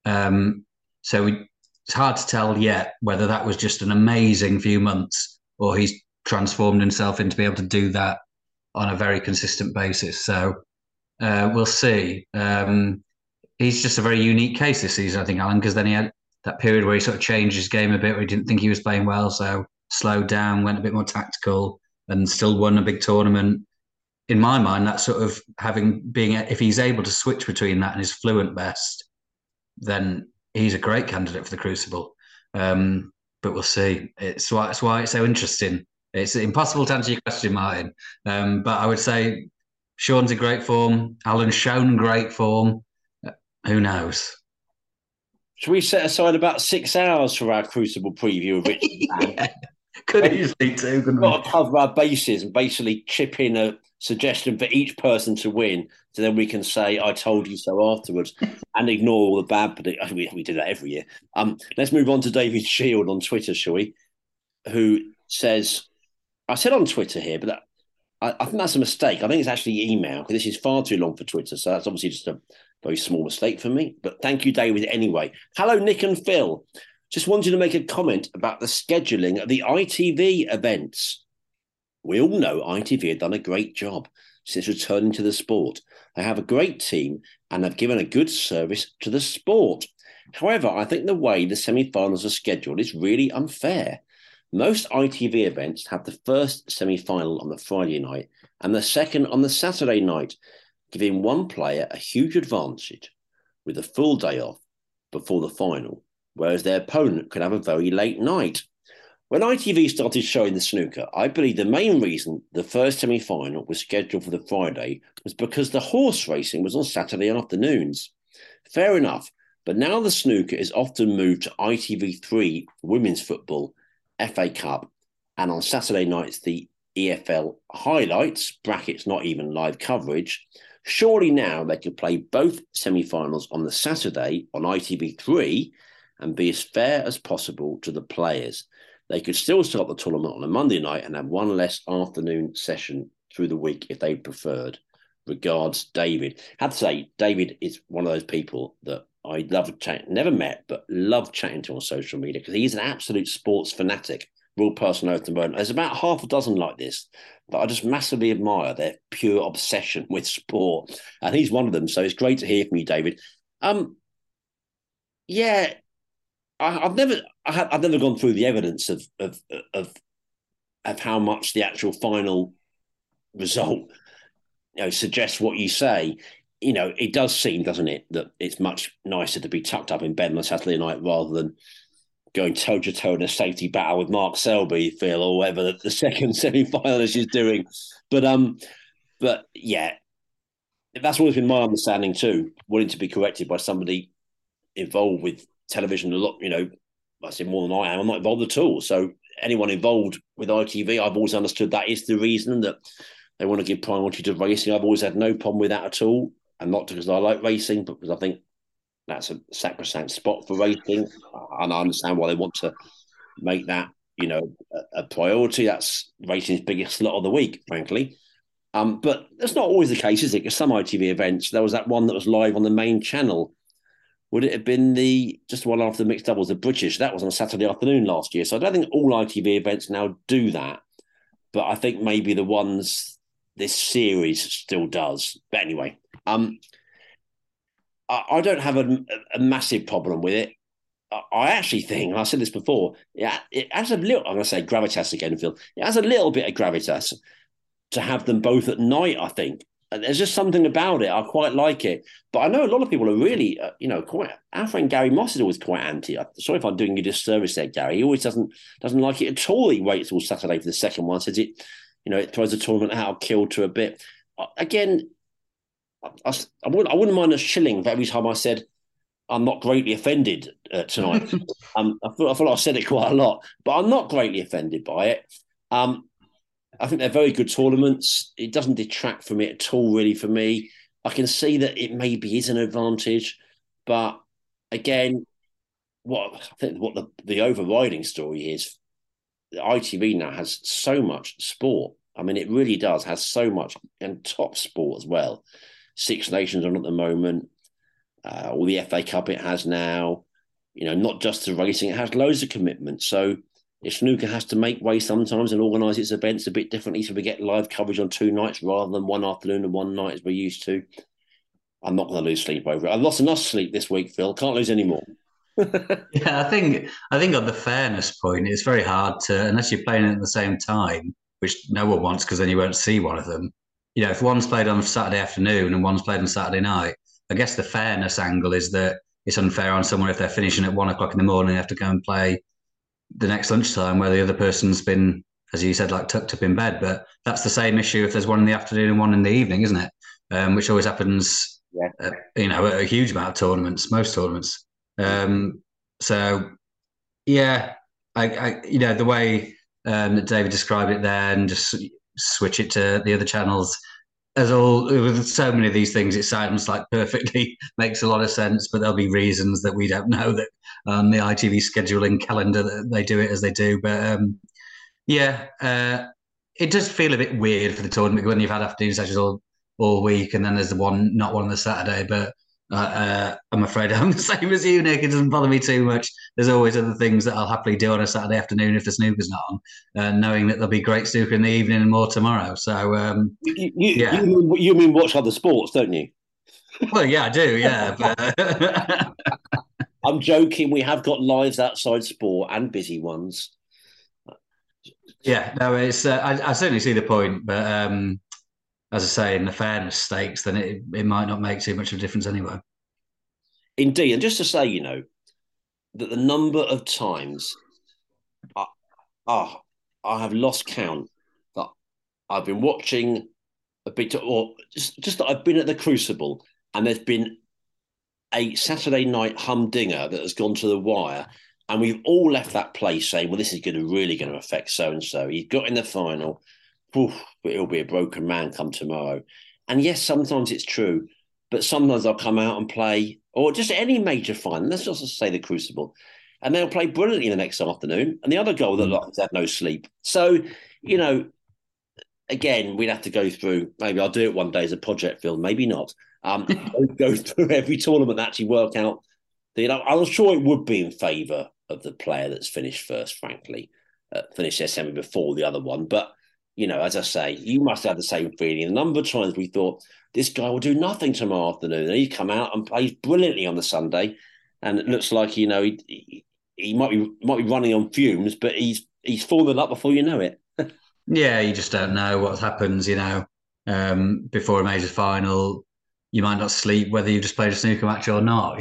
It's hard to tell yet whether that was just an amazing few months or he's transformed himself into be able to do that on a very consistent basis. So we'll see. He's just a very unique case this season, I think, Alan, because then he had that period where he sort of changed his game a bit, where he didn't think he was playing well, so slowed down, went a bit more tactical, and still won a big tournament. In my mind, that's sort of if he's able to switch between that and is fluent best, then he's a great candidate for the Crucible. But we'll see. It's why it's so interesting. It's impossible to answer your question, Martin. But I would say Sean's in great form. Alan's shown great form. Who knows? Should we set aside about 6 hours for our Crucible preview of Richard? Yeah, could easily do. We've got to cover our bases and basically chip in a suggestion for each person to win, so then we can say "I told you so" afterwards, and ignore all the bad. We do that every year. Let's move on to David Shield on Twitter, shall we? Who says, "I said on Twitter here, but I think that's a mistake. I think it's actually email because this is far too long for Twitter. So that's obviously just a very small mistake for me. But thank you, David, anyway. Hello, Nick and Phil. Just wanted to make a comment about the scheduling of the ITV events. We all know ITV have done a great job since returning to the sport. They have a great team and have given a good service to the sport. However, I think the way the semi-finals are scheduled is really unfair. Most ITV events have the first semi-final on the Friday night and the second on the Saturday night, giving one player a huge advantage with a full day off before the final, whereas their opponent could have a very late night. When ITV started showing the snooker, I believe the main reason the first semi-final was scheduled for the Friday was because the horse racing was on Saturday afternoons. Fair enough, but now the snooker is often moved to ITV3 for women's football, FA Cup, and on Saturday nights the EFL highlights, brackets not even live coverage. Surely now they could play both semi-finals on the Saturday on ITV3 and be as fair as possible to the players. They could still start the tournament on a Monday night and have one less afternoon session through the week if they preferred. Regards, David. I have to say, David is one of those people that I love chatting, never met, but love chatting to on social media because he's an absolute sports fanatic, real person at the moment. There's about half a dozen like this, but I just massively admire their pure obsession with sport. And he's one of them. So it's great to hear from you, David. Yeah, I've never gone through the evidence of how much the actual final result suggests what you say. It does seem, doesn't it, that it's much nicer to be tucked up in bed on a Saturday night rather than going toe-to-toe in a safety battle with Mark Selby, Phil, or whatever the second semi-finalist is doing. But yeah, that's always been my understanding too, wanting to be corrected by somebody involved with television a lot, I say more than I am. I'm not involved at all. So anyone involved with ITV, I've always understood that is the reason that they want to give priority to racing. I've always had no problem with that at all. And not because I like racing, but because I think that's a sacrosanct spot for racing. And I understand why they want to make that, a priority. That's racing's biggest slot of the week, frankly. But that's not always the case, is it? Because some ITV events, there was that one that was live on the main channel. Would it have been just one after the mixed doubles, the British? That was on a Saturday afternoon last year. So I don't think all ITV events now do that. But I think maybe the ones this series still does. But anyway, I don't have a massive problem with it. I actually think, and I said this before, yeah, it has a little, I'm going to say gravitas again, Phil. It has a little bit of gravitas to have them both at night, I think. And there's just something about it. I quite like it. But I know a lot of people are really, quite. Our friend Gary Moss is always quite anti. Sorry if I'm doing you a disservice there, Gary. He always doesn't like it at all. He waits till Saturday for the second one. Says it, it throws the tournament out of kilter a bit. Again, I wouldn't mind a shilling for every time I said I'm not greatly offended tonight. I feel like I've said it quite a lot, but I'm not greatly offended by it. I think they're very good tournaments. It doesn't detract from it at all, really, for me. I can see that it maybe is an advantage, but again, what the overriding story is, ITV now has so much sport. I mean, it really does has so much and top sport as well. Six Nations on at the moment, all the FA Cup it has now. Not just the racing, it has loads of commitments. So if snooker has to make way sometimes and organise its events a bit differently, so we get live coverage on 2 nights rather than one afternoon and one night as we're used to, I'm not going to lose sleep over it. I've lost enough sleep this week, Phil. Can't lose any more. Yeah, I think on the fairness point, it's very hard to, unless you're playing it at the same time, which no one wants because then you won't see one of them. If one's played on Saturday afternoon and one's played on Saturday night, I guess the fairness angle is that it's unfair on someone if they're finishing at 1 o'clock in the morning, they have to go and play the next lunchtime where the other person's been, as you said, like tucked up in bed. But that's the same issue if there's one in the afternoon and one in the evening, isn't it? Which always happens, at a huge amount of tournaments, most tournaments. So, yeah, the way that David described it there, and just switch it to the other channels. With so many of these things, it sounds like perfectly makes a lot of sense, but there'll be reasons that we don't know that the ITV scheduling calendar that they do it as they do. But it does feel a bit weird for the tournament when you've had afternoon sessions all week, and then there's not one on the Saturday. But I'm afraid I'm the same as you, Nick. It doesn't bother me too much. There's always other things that I'll happily do on a Saturday afternoon if the snooker's not on, knowing that there'll be great snooker in the evening and more tomorrow. So, you mean watch other sports, don't you? Well, yeah, I do. Yeah, but I'm joking. We have got lives outside sport and busy ones. Yeah, no, it's. I certainly see the point, but as I say, in the fairness stakes, then it might not make too much of a difference anyway. Indeed, and just to say, that the number of times I have lost count that I've been watching a bit, or just that I've been at the Crucible and there's been a Saturday night humdinger that has gone to the wire, and we've all left that place saying, well, this is really going to affect so-and-so. He's got in the final, but he'll be a broken man come tomorrow. And yes, sometimes it's true, but sometimes I'll come out and play, or just any major final, let's just say the Crucible, and they'll play brilliantly the next afternoon, and the other goal that has had no sleep. So, again, we'd have to go through, maybe I'll do it one day as a project film, maybe not, go through every tournament and actually work out, I'm sure it would be in favour of the player that's finished first, frankly, finished their semi before the other one. But, as I say, you must have the same feeling. A number of times we thought, this guy will do nothing tomorrow afternoon. And he's come out and plays brilliantly on the Sunday. And it looks like, he might be running on fumes, but he's fallen up before you know it. Yeah, you just don't know what happens, before a major final. You might not sleep whether you've just played a snooker match or not,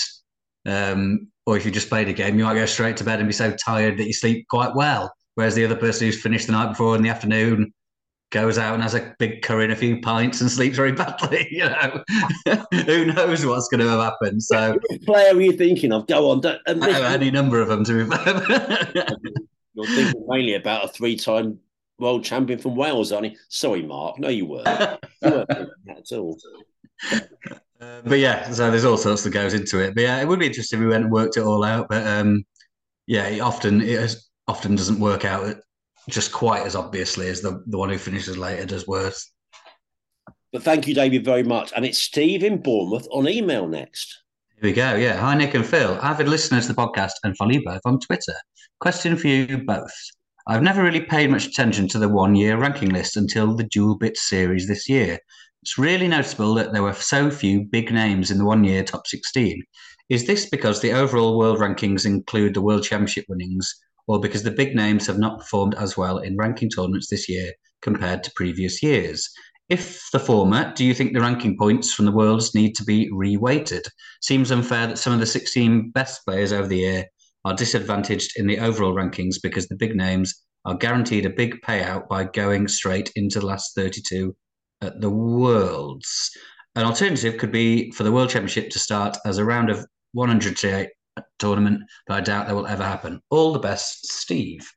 or if you just played a game, you might go straight to bed and be so tired that you sleep quite well. Whereas the other person who's finished the night before in the afternoon goes out and has a big curry and a few pints and sleeps very badly. Who knows what's going to have happened? So, which player were you thinking of? Go on. Any number of them, to be fair. You're thinking mainly about a 3-time world champion from Wales, aren't you? Sorry, Mark. No, you weren't. You weren't thinking that at all. But yeah, so there's all sorts that goes into it. But yeah, it would be interesting if we went and worked it all out. But it often doesn't work out just quite as obviously as the one who finishes later does worse. But thank you, David, very much. And it's Steve in Bournemouth on email next. Here we go. Yeah. Hi, Nick and Phil. Avid listeners to the podcast and follow you both on Twitter. Question for you both. I've never really paid much attention to the one-year ranking list until the Dual Bits series this year. It's really noticeable that there were so few big names in the one-year top 16. Is this because the overall world rankings include the World Championship winnings, or because the big names have not performed as well in ranking tournaments this year compared to previous years? If the former, do you think the ranking points from the Worlds need to be reweighted? Seems unfair that some of the 16 best players over the year are disadvantaged in the overall rankings because the big names are guaranteed a big payout by going straight into the last 32 at the Worlds. An alternative could be for the World Championship to start as a round of 100 tournament, but I doubt that will ever happen. All the best, Steve.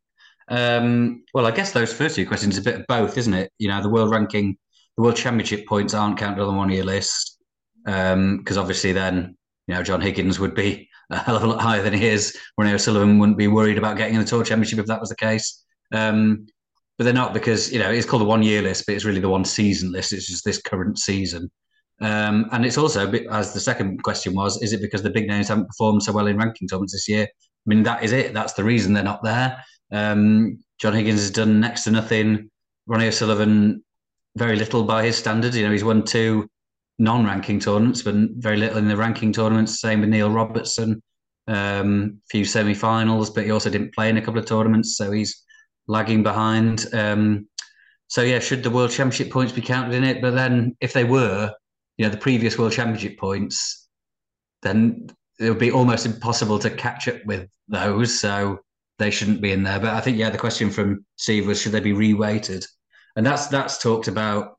Well, I guess those first two questions are a bit of both, isn't it? The world ranking, the world championship points aren't counted on the 1 year list because obviously then, John Higgins would be a hell of a lot higher than he is. Ronnie O'Sullivan wouldn't be worried about getting in the Tour Championship if that was the case. But they're not because, it's called the 1 year list, but it's really the 1 season list. It's just this current season. And it's also, as the second question was, is it because the big names haven't performed so well in ranking tournaments this year? I mean, that is it. That's the reason they're not there. John Higgins has done next to nothing. Ronnie O'Sullivan, very little by his standards. He's won 2 non-ranking tournaments, but very little in the ranking tournaments. Same with Neil Robertson, few semi-finals, but he also didn't play in a couple of tournaments, so he's lagging behind. Should the World Championship points be counted in it? But then if they were, the previous World Championship points, then it would be almost impossible to catch up with those. So they shouldn't be in there. But I think, the question from Steve was, should they be reweighted? And that's talked about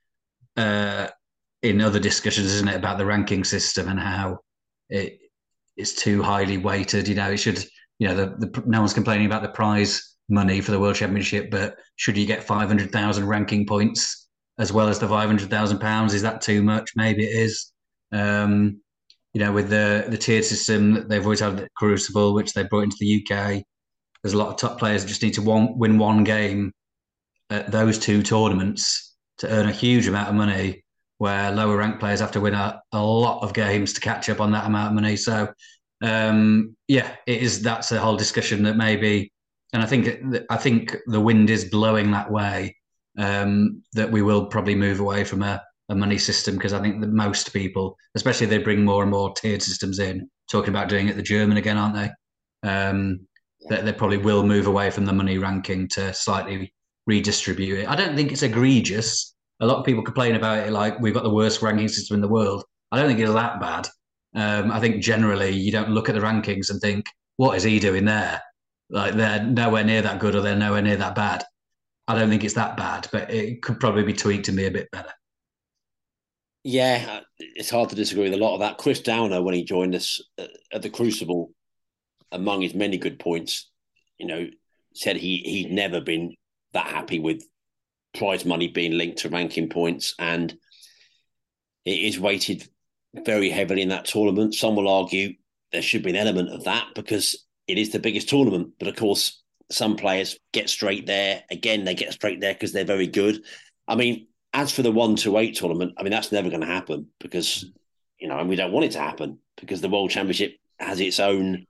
in other discussions, isn't it, about the ranking system and how it's too highly weighted. It should, no one's complaining about the prize money for the World Championship, but should you get 500,000 ranking points as well as the £500,000? Is that too much? Maybe it is. With the tiered system that they've always had at Crucible, which they brought into the UK, there's a lot of top players that just need to win one game at those 2 tournaments to earn a huge amount of money, where lower ranked players have to win a lot of games to catch up on that amount of money. So, it is. That's a whole discussion that maybe, and I think the wind is blowing that way, that we will probably move away from a money system, because I think that most people, especially if they bring more and more tiered systems in, talking about doing it the German again, aren't they? That they probably will move away from the money ranking to slightly redistribute it. I don't think it's egregious. A lot of people complain about it like we've got the worst ranking system in the world. I don't think it's that bad. I think generally you don't look at the rankings and think, what is he doing there? Like they're nowhere near that good or they're nowhere near that bad. I don't think it's that bad, but it could probably be tweaked to be a bit better. Yeah, it's hard to disagree with a lot of that. Chris Downer, when he joined us at the Crucible, among his many good points, said he'd never been that happy with prize money being linked to ranking points, and it is weighted very heavily in that tournament. Some will argue there should be an element of that because it is the biggest tournament, but of course some players get straight there. Again, they get straight there because they're very good. I mean, as for the 1 to 8 tournament, I mean, that's never going to happen because, and we don't want it to happen because the World Championship has its own,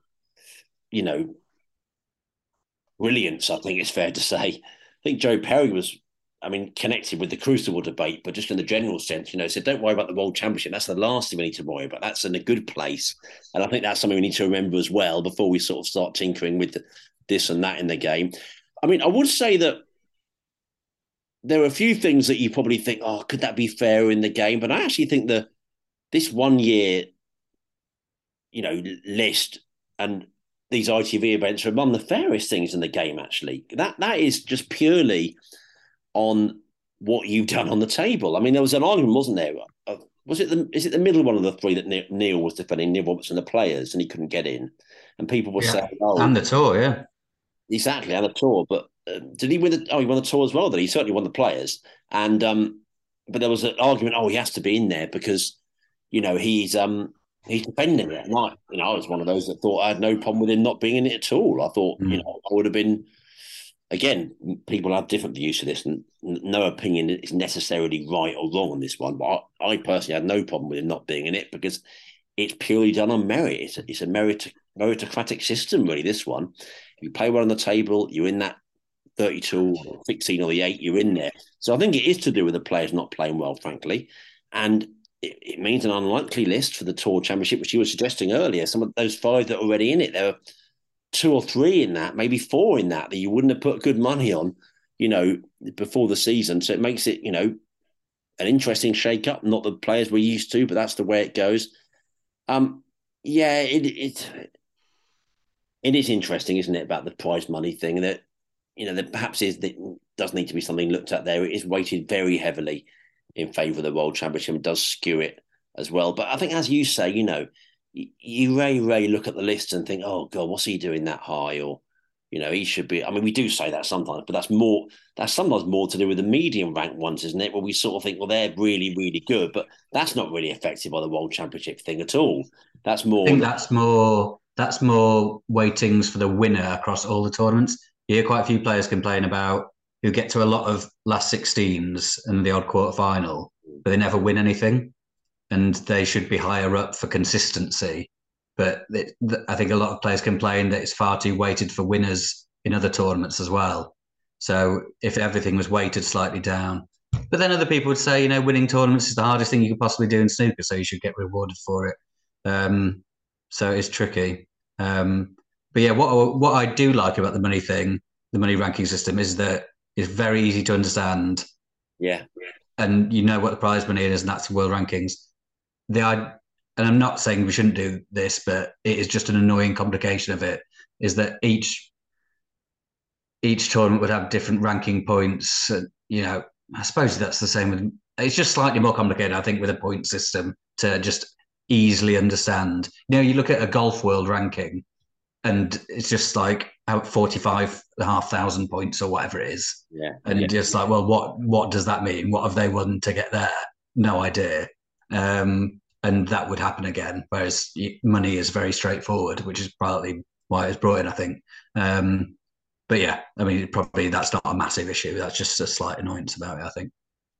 brilliance, I think it's fair to say. I think Joe Perry was, connected with the Crucible debate, but just in the general sense, said, don't worry about the World Championship. That's the last thing we need to worry about. That's in a good place. And I think that's something we need to remember as well before we sort of start tinkering with this and that in the game. I would say that there are a few things that you probably think, oh, could that be fair in the game? But I actually think that this 1 year, list and these ITV events are among the fairest things in the game, actually. That is just purely on what you've done on the table. There was an argument, wasn't there? Is it the middle one of the 3 that Neil was defending, Neil Robertson, the players, and he couldn't get in? And people were saying, oh. And the Tour, yeah. Exactly, and the Tour. But did he win he won the Tour as well? Then he certainly won the players. And but there was an argument, he has to be in there because, he's defending it. And I was one of those that thought I had no problem with him not being in it at all. I thought, I would have been. Again, people have different views to this, and no opinion is necessarily right or wrong on this one. But I personally had no problem with him not being in it because it's purely done on merit. It's a meritocratic system, really, this one. If you play well on the table, you're in that 32, 16 or the 8, you're in there. So I think it is to do with the players not playing well, frankly. And it means an unlikely list for the Tour Championship, which you were suggesting earlier. Some of those 5 that are already in it, there are 2 or 3 in that, maybe 4 in that you wouldn't have put good money on, before the season. So it makes it, an interesting shake-up. Not the players we're used to, but that's the way it goes. It is interesting, isn't it, about the prize money thing that, that perhaps does need to be something looked at there. It is weighted very heavily in favour of the World Championship and does skew it as well. But I think, as you say, you very rarely look at the list and think, oh, God, what's he doing that high? Or, He should be. I mean, we do say that sometimes, but that's sometimes more to do with the medium ranked ones, isn't it? Where we sort of think, well, they're really, really good, but that's not really affected by the World Championship thing at all. That's more. I think that's more weightings for the winner across all the tournaments. You hear quite a few players complain about who get to a lot of last 16s and the odd quarter final, but they never win anything, and they should be higher up for consistency. But I think a lot of players complain that it's far too weighted for winners in other tournaments as well. So if everything was weighted slightly down, but then other people would say, winning tournaments is the hardest thing you could possibly do in snooker, so you should get rewarded for it. So it's tricky. But yeah, what I do like about the money thing, the money ranking system, is that it's very easy to understand. Yeah. And you know what the prize money is, and that's the world rankings. And I'm not saying we shouldn't do this, but it is just an annoying complication of it, is that each tournament would have different ranking points. I suppose that's the same with, it's just slightly more complicated, I think, with a point system to just easily understand. You look at a golf world ranking and it's just like 45,500 points or whatever it is. Yeah. And you're just like, well, what does that mean? What have they won to get there? No idea. And that would happen again, whereas money is very straightforward, which is partly why it's brought in, I think. But yeah, I mean, probably that's not a massive issue. That's just a slight annoyance about it, I think.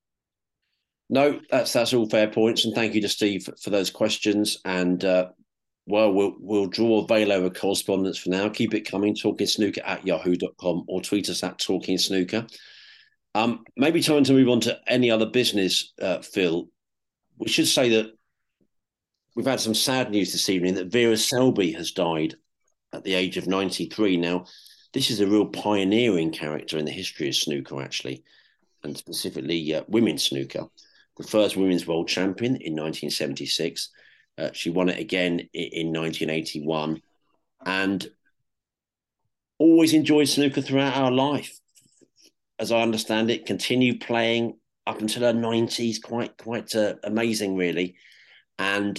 No, that's all fair points, and thank you to Steve for those questions. And we'll draw a veil over correspondence for now. Keep it coming. TalkingSnooker@yahoo.com or tweet us at TalkingSnooker. Maybe time to move on to any other business, Phil. We should say that we've had some sad news this evening that Vera Selby has died at the age of 93. Now, this is a real pioneering character in the history of snooker, actually, and specifically women's snooker. The first women's world champion in 1976. She won it again in 1981, and always enjoyed snooker throughout her life. As I understand it, continued playing up until her 90s. Quite amazing, really. And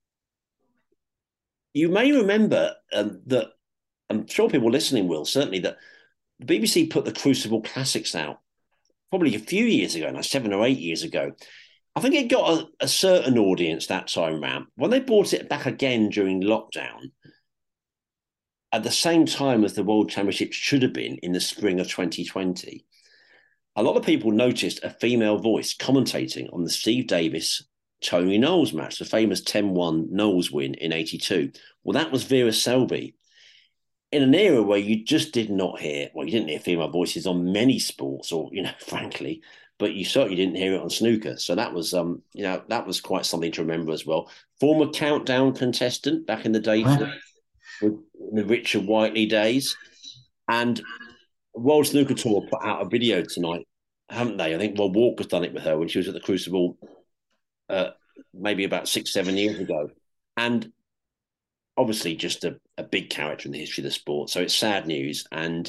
you may remember that, I'm sure people listening will, certainly, that the BBC put the Crucible Classics out probably a few years ago, now 7 or 8 years ago. I think it got a certain audience that time round. When they brought it back again during lockdown, at the same time as the World Championship should have been in the spring of 2020, a lot of people noticed a female voice commentating on the Steve Davis-Tony Knowles match, the famous 10-1 Knowles win in 82. Well, that was Vera Selby. In an era where you just did not hear, well, you didn't hear female voices on many sports, or, frankly, but you certainly didn't hear it on snooker. So that was, that was quite something to remember as well. Former Countdown contestant back in the day, with the Richard Whiteley days. And World Snooker Tour put out a video tonight, haven't they? I think Rob Walker's done it with her when she was at the Crucible maybe about 6-7 years ago. And obviously just a big character in the history of the sport. So it's sad news. And,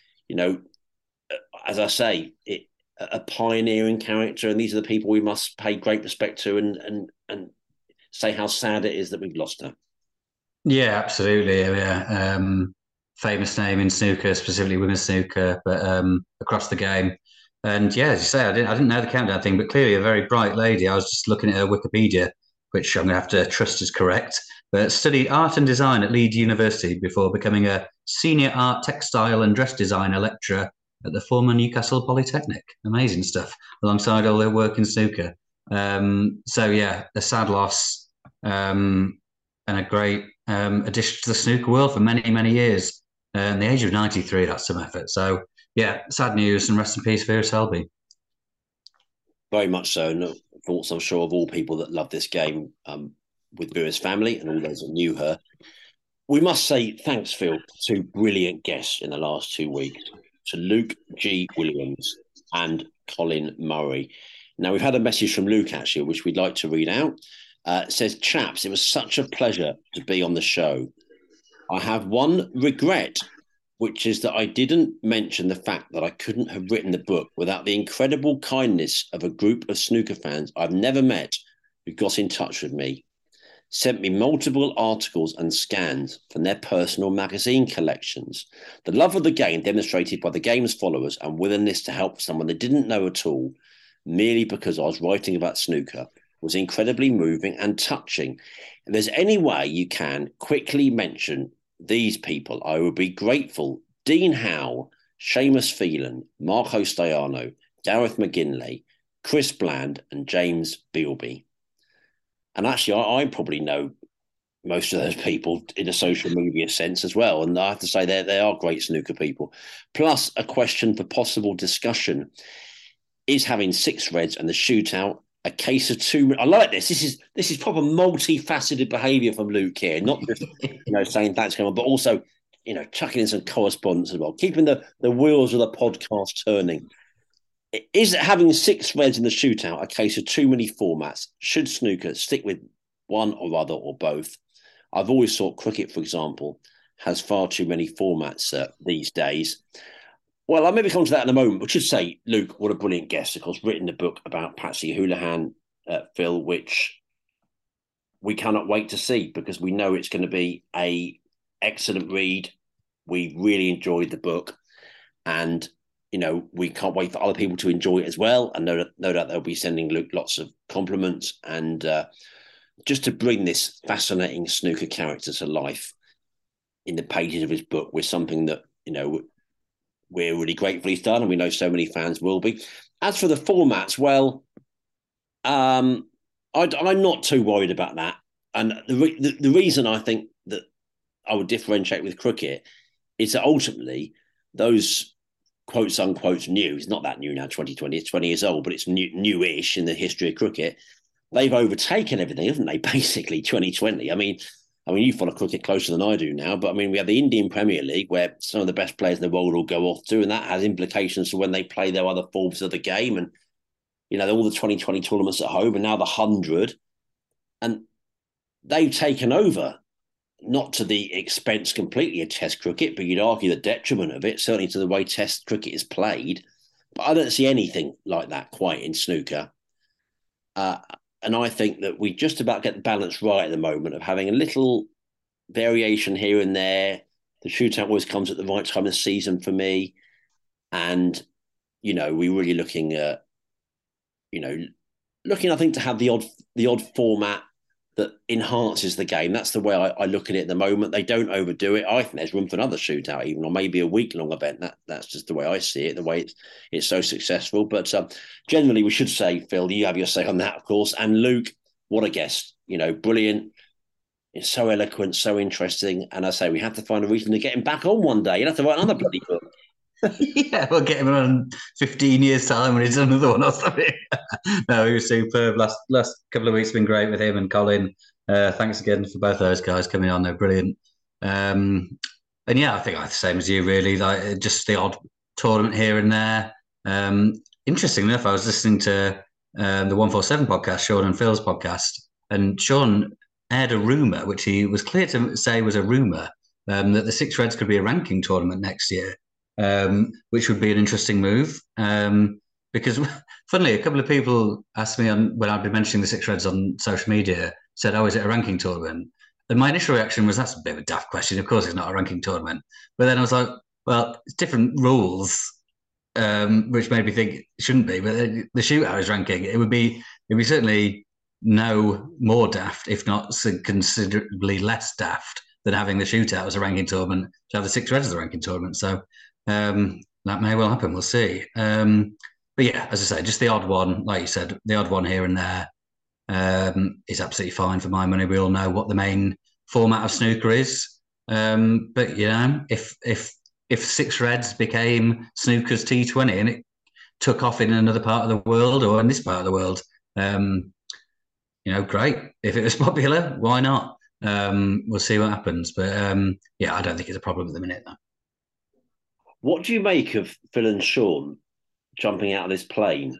as I say, a pioneering character, and these are the people we must pay great respect to and say how sad it is that we've lost her. Yeah, absolutely. Yeah. Famous name in snooker, specifically women's snooker, but across the game. And yeah, as you say, I didn't know the countdown thing, but clearly a very bright lady. I was just looking at her Wikipedia, which I'm going to have to trust is correct. But studied art and design at Leeds University before becoming a senior art, textile and dress designer lecturer at the former Newcastle Polytechnic. Amazing stuff, alongside all their work in snooker. So yeah, a sad loss and a great addition to the snooker world for many, many years. The age of 93, that's some effort. So yeah, sad news, and rest in peace, Vera Selby. Very much so. No thoughts, I'm sure, of all people that love this game, with Vera's family and all those that knew her. We must say thanks, Phil, to brilliant guests in the last 2 weeks, to Luke G. Williams and Colin Murray. Now, we've had a message from Luke, actually, which we'd like to read out. It says, "Chaps, it was such a pleasure to be on the show. I have one regret, which is that I didn't mention the fact that I couldn't have written the book without the incredible kindness of a group of snooker fans I've never met who got in touch with me. sent me multiple articles and scans from their personal magazine collections. The love of the game demonstrated by the game's followers and willingness to help someone they didn't know at all, merely because I was writing about snooker, was incredibly moving and touching. If there's any way you can quickly mention these people, I would be grateful. Dean Howe, Seamus Phelan, Marco Staiano, Gareth McGinley, Chris Bland, and James Bealby. And actually, I probably know most of those people in a social media sense as well. And I have to say they are great snooker people. Plus, a question for possible discussion. Is having 6 reds and the shootout a case of too? I like this. This is proper multifaceted behaviour from Luke here. Not just saying thanks, but also chucking in some correspondence as well, keeping the wheels of the podcast turning. Is having 6 reds in the shootout a case of too many formats? Should snooker stick with one or other or both? I've always thought cricket, for example, has far too many formats these days. Well, I'll maybe come to that in a moment. But should say, Luke, what a brilliant guest. Of course, written a book about Patsy Houlihan, Phil, which we cannot wait to see because we know it's going to be an excellent read. We really enjoyed the book. And we can't wait for other people to enjoy it as well. And no doubt they'll be sending Luke lots of compliments and just to bring this fascinating snooker character to life in the pages of his book was something that, we're really grateful he's done, and we know so many fans will be. As for the formats, well, I'm not too worried about that. And the reason I think that I would differentiate with cricket is that ultimately those quotes unquote new, it's not that new now, 2020, it's 20 years old, but it's newish in the history of cricket. They've overtaken everything, haven't they, basically, 2020. I mean, you follow cricket closer than I do now, but we have the Indian Premier League where some of the best players in the world will go off to, and that has implications for when they play their other forms of the game. And, all the 2020 tournaments at home and now the 100. And they've taken over, not to the expense completely of Test cricket, but you'd argue the detriment of it, certainly to the way Test cricket is played. But I don't see anything like that quite in snooker. And I think that we just about get the balance right at the moment of having a little variation here and there. The shootout always comes at the right time of the season for me. And, we're really looking at, I think, to have the odd format that enhances the game. That's the way I look at it at the moment. They don't overdo it. I think there's room for another shootout even, or maybe a week-long event. That's just the way I see it, the way it's so successful. But generally, we should say, Phil, you have your say on that, of course. And Luke, what a guest. Brilliant. It's so eloquent, so interesting. And I say we have to find a reason to get him back on one day. You'll have to write another bloody book. Yeah, we'll get him on 15 years' time when he's done another one or something. No, he was superb. Last couple of weeks have been great with him and Colin. Thanks again for both those guys coming on. They're brilliant. And yeah, I think I'm the same as you, really. Like just the odd tournament here and there. Interesting enough, I was listening to the 147 podcast, Sean and Phil's podcast, and Sean aired a rumour, which he was clear to say was a rumour, that the 6 Reds could be a ranking tournament next year. Which would be an interesting move. Because, funnily, a couple of people asked me when I'd been mentioning the 6 Reds on social media, said, "Oh, is it a ranking tournament?" And my initial reaction was, "That's a bit of a daft question. Of course, it's not a ranking tournament." But then I was like, "Well, it's different rules," which made me think it shouldn't be. But the shootout is ranking. It'd be certainly no more daft, if not considerably less daft, than having the shootout as a ranking tournament to have the 6 Reds as a ranking tournament. So. That may well happen. We'll see. But yeah, as I say, just the odd one, like you said, the odd one here and there is absolutely fine for my money. We all know what the main format of snooker is. But if 6 Reds became snooker's T20 and it took off in another part of the world or in this part of the world, great. If it was popular, why not? We'll see what happens. But yeah, I don't think it's a problem at the minute, though. What do you make of Phil and Sean jumping out of this plane?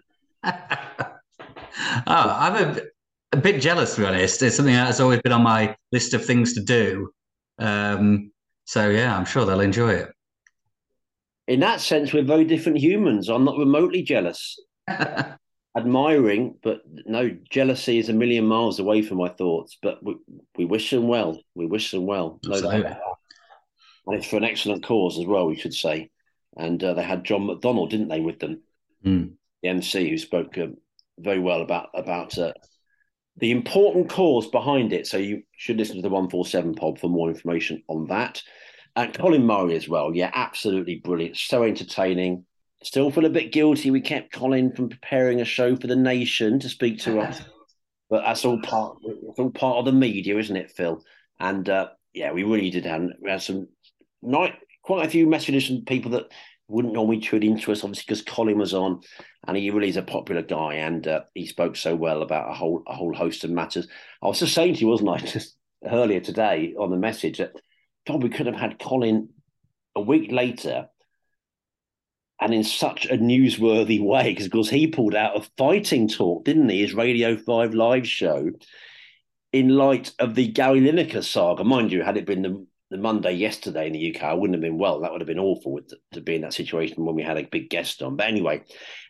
I'm a bit jealous, to be honest. It's something that's always been on my list of things to do. So, yeah, I'm sure they'll enjoy it. In that sense, we're very different humans. I'm not remotely jealous. admiring, but no, jealousy is a million miles away from my thoughts. But we wish them well. We wish them well. No doubt Absolutely. about that. And it's for an excellent cause as well, we should say. And they had John McDonnell, didn't they, with them, Mm. the MC, who spoke very well about the important cause behind it. So you should listen to the 147 pod for more information on that. And Colin Murray as well. Yeah, absolutely brilliant. So entertaining. Still feel a bit guilty. We kept Colin from preparing a show for the Nation to speak to us. But that's all part of the media, isn't it, Phil? And yeah, we really did we had some quite a few messages from people that wouldn't normally tune into us, obviously, because Colin was on, and he really is a popular guy, and he spoke so well about a whole host of matters. I was just saying to you, wasn't I, just earlier today on the message that, God, we could have had Colin a week later, and in such a newsworthy way, because he pulled out of Fighting Talk, didn't he? His Radio 5 live show, in light of the Gary Lineker saga. Mind you, had it been the Monday yesterday in the UK, I wouldn't have been well. That would have been awful to be in that situation when we had a big guest on. But anyway,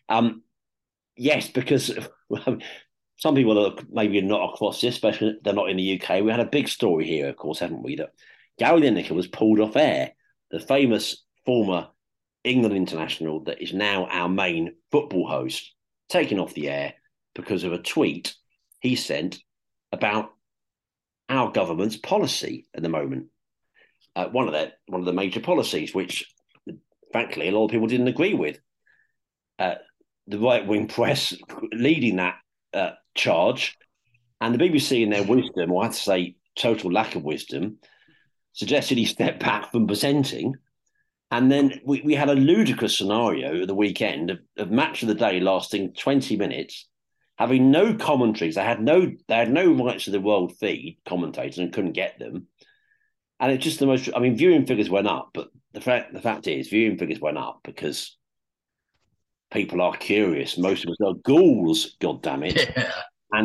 yes, because some people are maybe not across this, especially they're not in the UK. We had a big story here, of course, haven't we? That Gary Lineker was pulled off air, the famous former England international that is now our main football host, taken off the air because of a tweet he sent about our government's policy at the moment. One of the major policies, which frankly a lot of people didn't agree with. The right-wing press leading that charge, and the BBC in their wisdom, or I'd say total lack of wisdom, suggested he step back from presenting. And then we had a ludicrous scenario at the weekend of match of the day lasting 20 minutes, having no commentaries. They had no rights to the world feed commentators and couldn't get them. And it's just the most. I mean, viewing figures went up, but the fact is, viewing figures went up because people are curious. Most of us are ghouls. God damn it! Yeah. And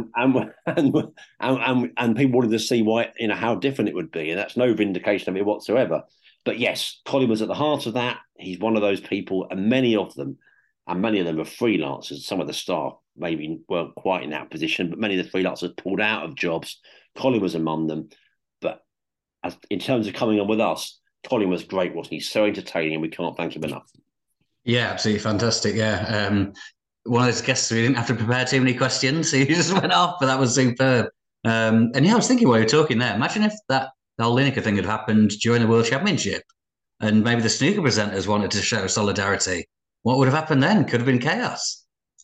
people wanted to see how different it would be, and that's no vindication of it whatsoever. But yes, Colin was at the heart of that. He's one of those people, and many of them are freelancers. Some of the staff maybe weren't quite in that position, but many of the freelancers pulled out of jobs. Colin was among them. But in terms of coming on with us, Colin was great, wasn't he? So entertaining, and we can't thank him enough. Yeah, absolutely fantastic. Yeah. One of those guests we didn't have to prepare too many questions. He just went off, but that was superb. And yeah, I was thinking while you were talking there, imagine if the whole Lineker thing had happened during the World Championship and maybe the snooker presenters wanted to show solidarity. What would have happened then? Could have been chaos.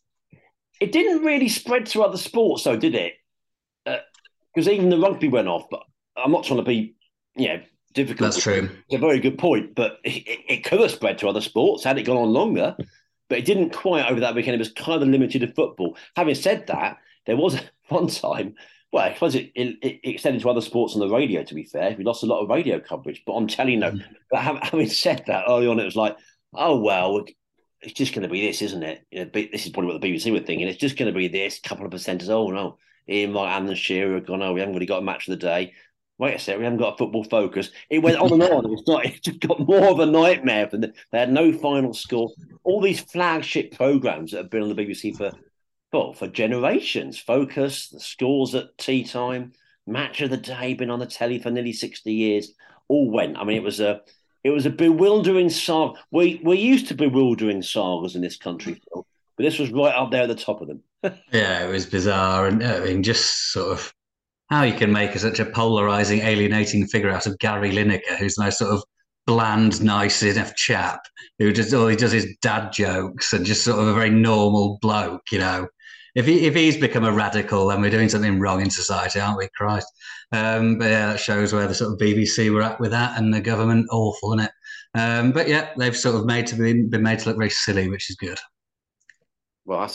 It didn't really spread to other sports, though, did it? Because even the rugby went off. But I'm not trying to be, difficult. That's true. It's a very good point. But it could have spread to other sports had it gone on longer. But it didn't quite over that weekend. It was kind of limited to football. Having said that, there was one time. Well, I suppose it extended to other sports on the radio, to be fair. We lost a lot of radio coverage. But I'm telling you, but having said that, early on, it was like, oh, well, it's just going to be this, isn't it? This is probably what the BBC were thinking. It's just going to be this, couple of percenters. Oh, no. Ian Wright, Alan Shearer have gone, oh, we haven't really got a match of the day. Wait a sec, we haven't got a football focus. It went on and on. It just got more of a nightmare. They had no final score. All these flagship programmes that have been on the BBC for generations. Focus, the scores at tea time, match of the day, been on the telly for nearly 60 years. All went. I mean, it was a bewildering saga. We're used to bewildering sagas in this country, Phil, but this was right up there at the top of them. Yeah, it was bizarre. And I mean, just sort of how you can make such a polarizing, alienating figure out of Gary Lineker, who's the most sort of bland, nice enough chap who just all he does is dad jokes and just sort of a very normal bloke, If he's become a radical, then we're doing something wrong in society, aren't we? Christ. But yeah, that shows where the sort of BBC were at with that, and the government awful, isn't it? But yeah, they've sort of been made to look very silly, which is good. Well, that's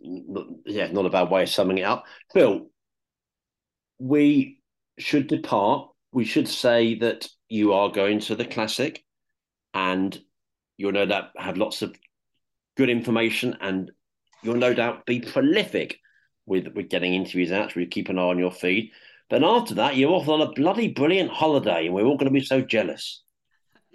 not a bad way of summing it up. Phil, we should depart. We should say that you are going to the Classic, and you'll no doubt have lots of good information, and you'll no doubt be prolific with getting interviews out. So we keep an eye on your feed. But after that, you're off on a bloody brilliant holiday, and we're all going to be so jealous.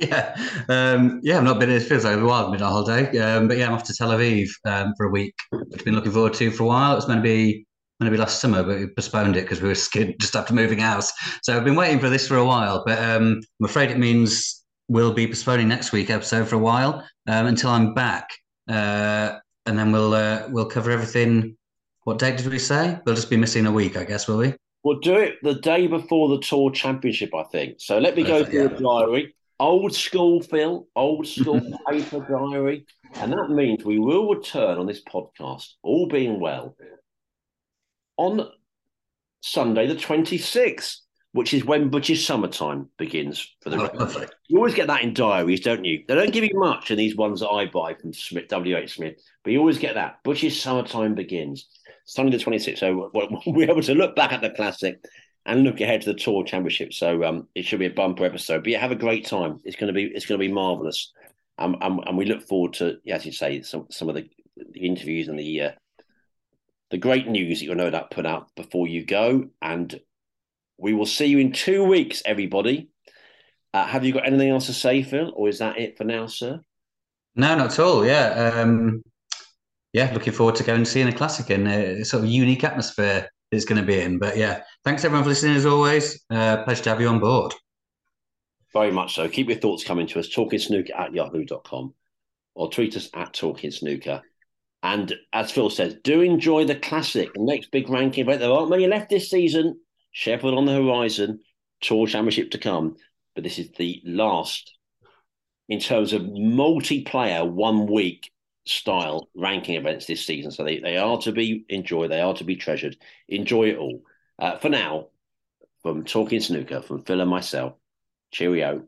Yeah, I've not been. It feels like a while I've been on holiday, but yeah, I'm off to Tel Aviv for a week, which I've been looking forward to for a while. It was meant to be last summer, but we postponed it because we were scared just after moving house. So I've been waiting for this for a while, but I'm afraid it means we'll be postponing next week's episode for a while until I'm back, and then we'll cover everything. What date did we say? We'll just be missing a week, I guess, will we? We'll do it the day before the Tour Championship, I think. So let me go through the diary. Old school, Phil. Old school paper diary. And that means we will return on this podcast, all being well, on Sunday the 26th, which is when British summertime begins for the rest. You always get that in diaries, don't you? They don't give you much in these ones that I buy from Smith, WH Smith, but you always get that. British summertime begins. Sunday the 26th. So we'll be able to look back at the Classic and look ahead to the Tour Championship. So it should be a bumper episode. But yeah, have a great time. It's going to be marvellous. And we look forward to, as you say, some of the interviews and the great news that you'll no doubt put out before you go. And we will see you in 2 weeks, everybody. Have you got anything else to say, Phil? Or is that it for now, sir? No, not at all. Yeah, looking forward to going and seeing a Classic and a sort of unique atmosphere it's going to be in. But yeah, thanks everyone for listening as always. Pleasure to have you on board. Very much so. Keep your thoughts coming to us, talkingsnooker@yahoo.com or tweet us at talkingsnooker. And as Phil says, do enjoy the Classic, the next big ranking event. There aren't many left this season. Sheffield on the horizon, Tour Championship to come. But this is the last in terms of multiplayer 1 week style ranking events this season. So they are to be enjoyed. They are to be treasured. Enjoy it all. For now, from Talking Snooker, from Phil and myself, cheerio.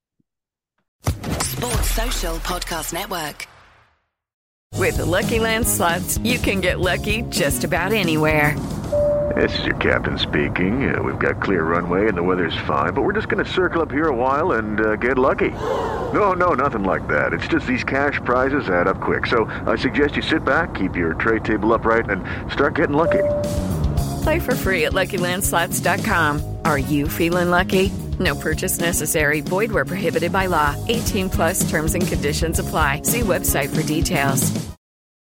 Sports Social Podcast Network. With the Lucky Land Slots, you can get lucky just about anywhere. This is your captain speaking. We've got clear runway and the weather's fine, but we're just going to circle up here a while and get lucky. No, nothing like that. It's just these cash prizes add up quick. So I suggest you sit back, keep your tray table upright, and start getting lucky. Play for free at LuckyLandSlots.com. Are you feeling lucky? No purchase necessary. Void where prohibited by law. 18+ terms and conditions apply. See website for details.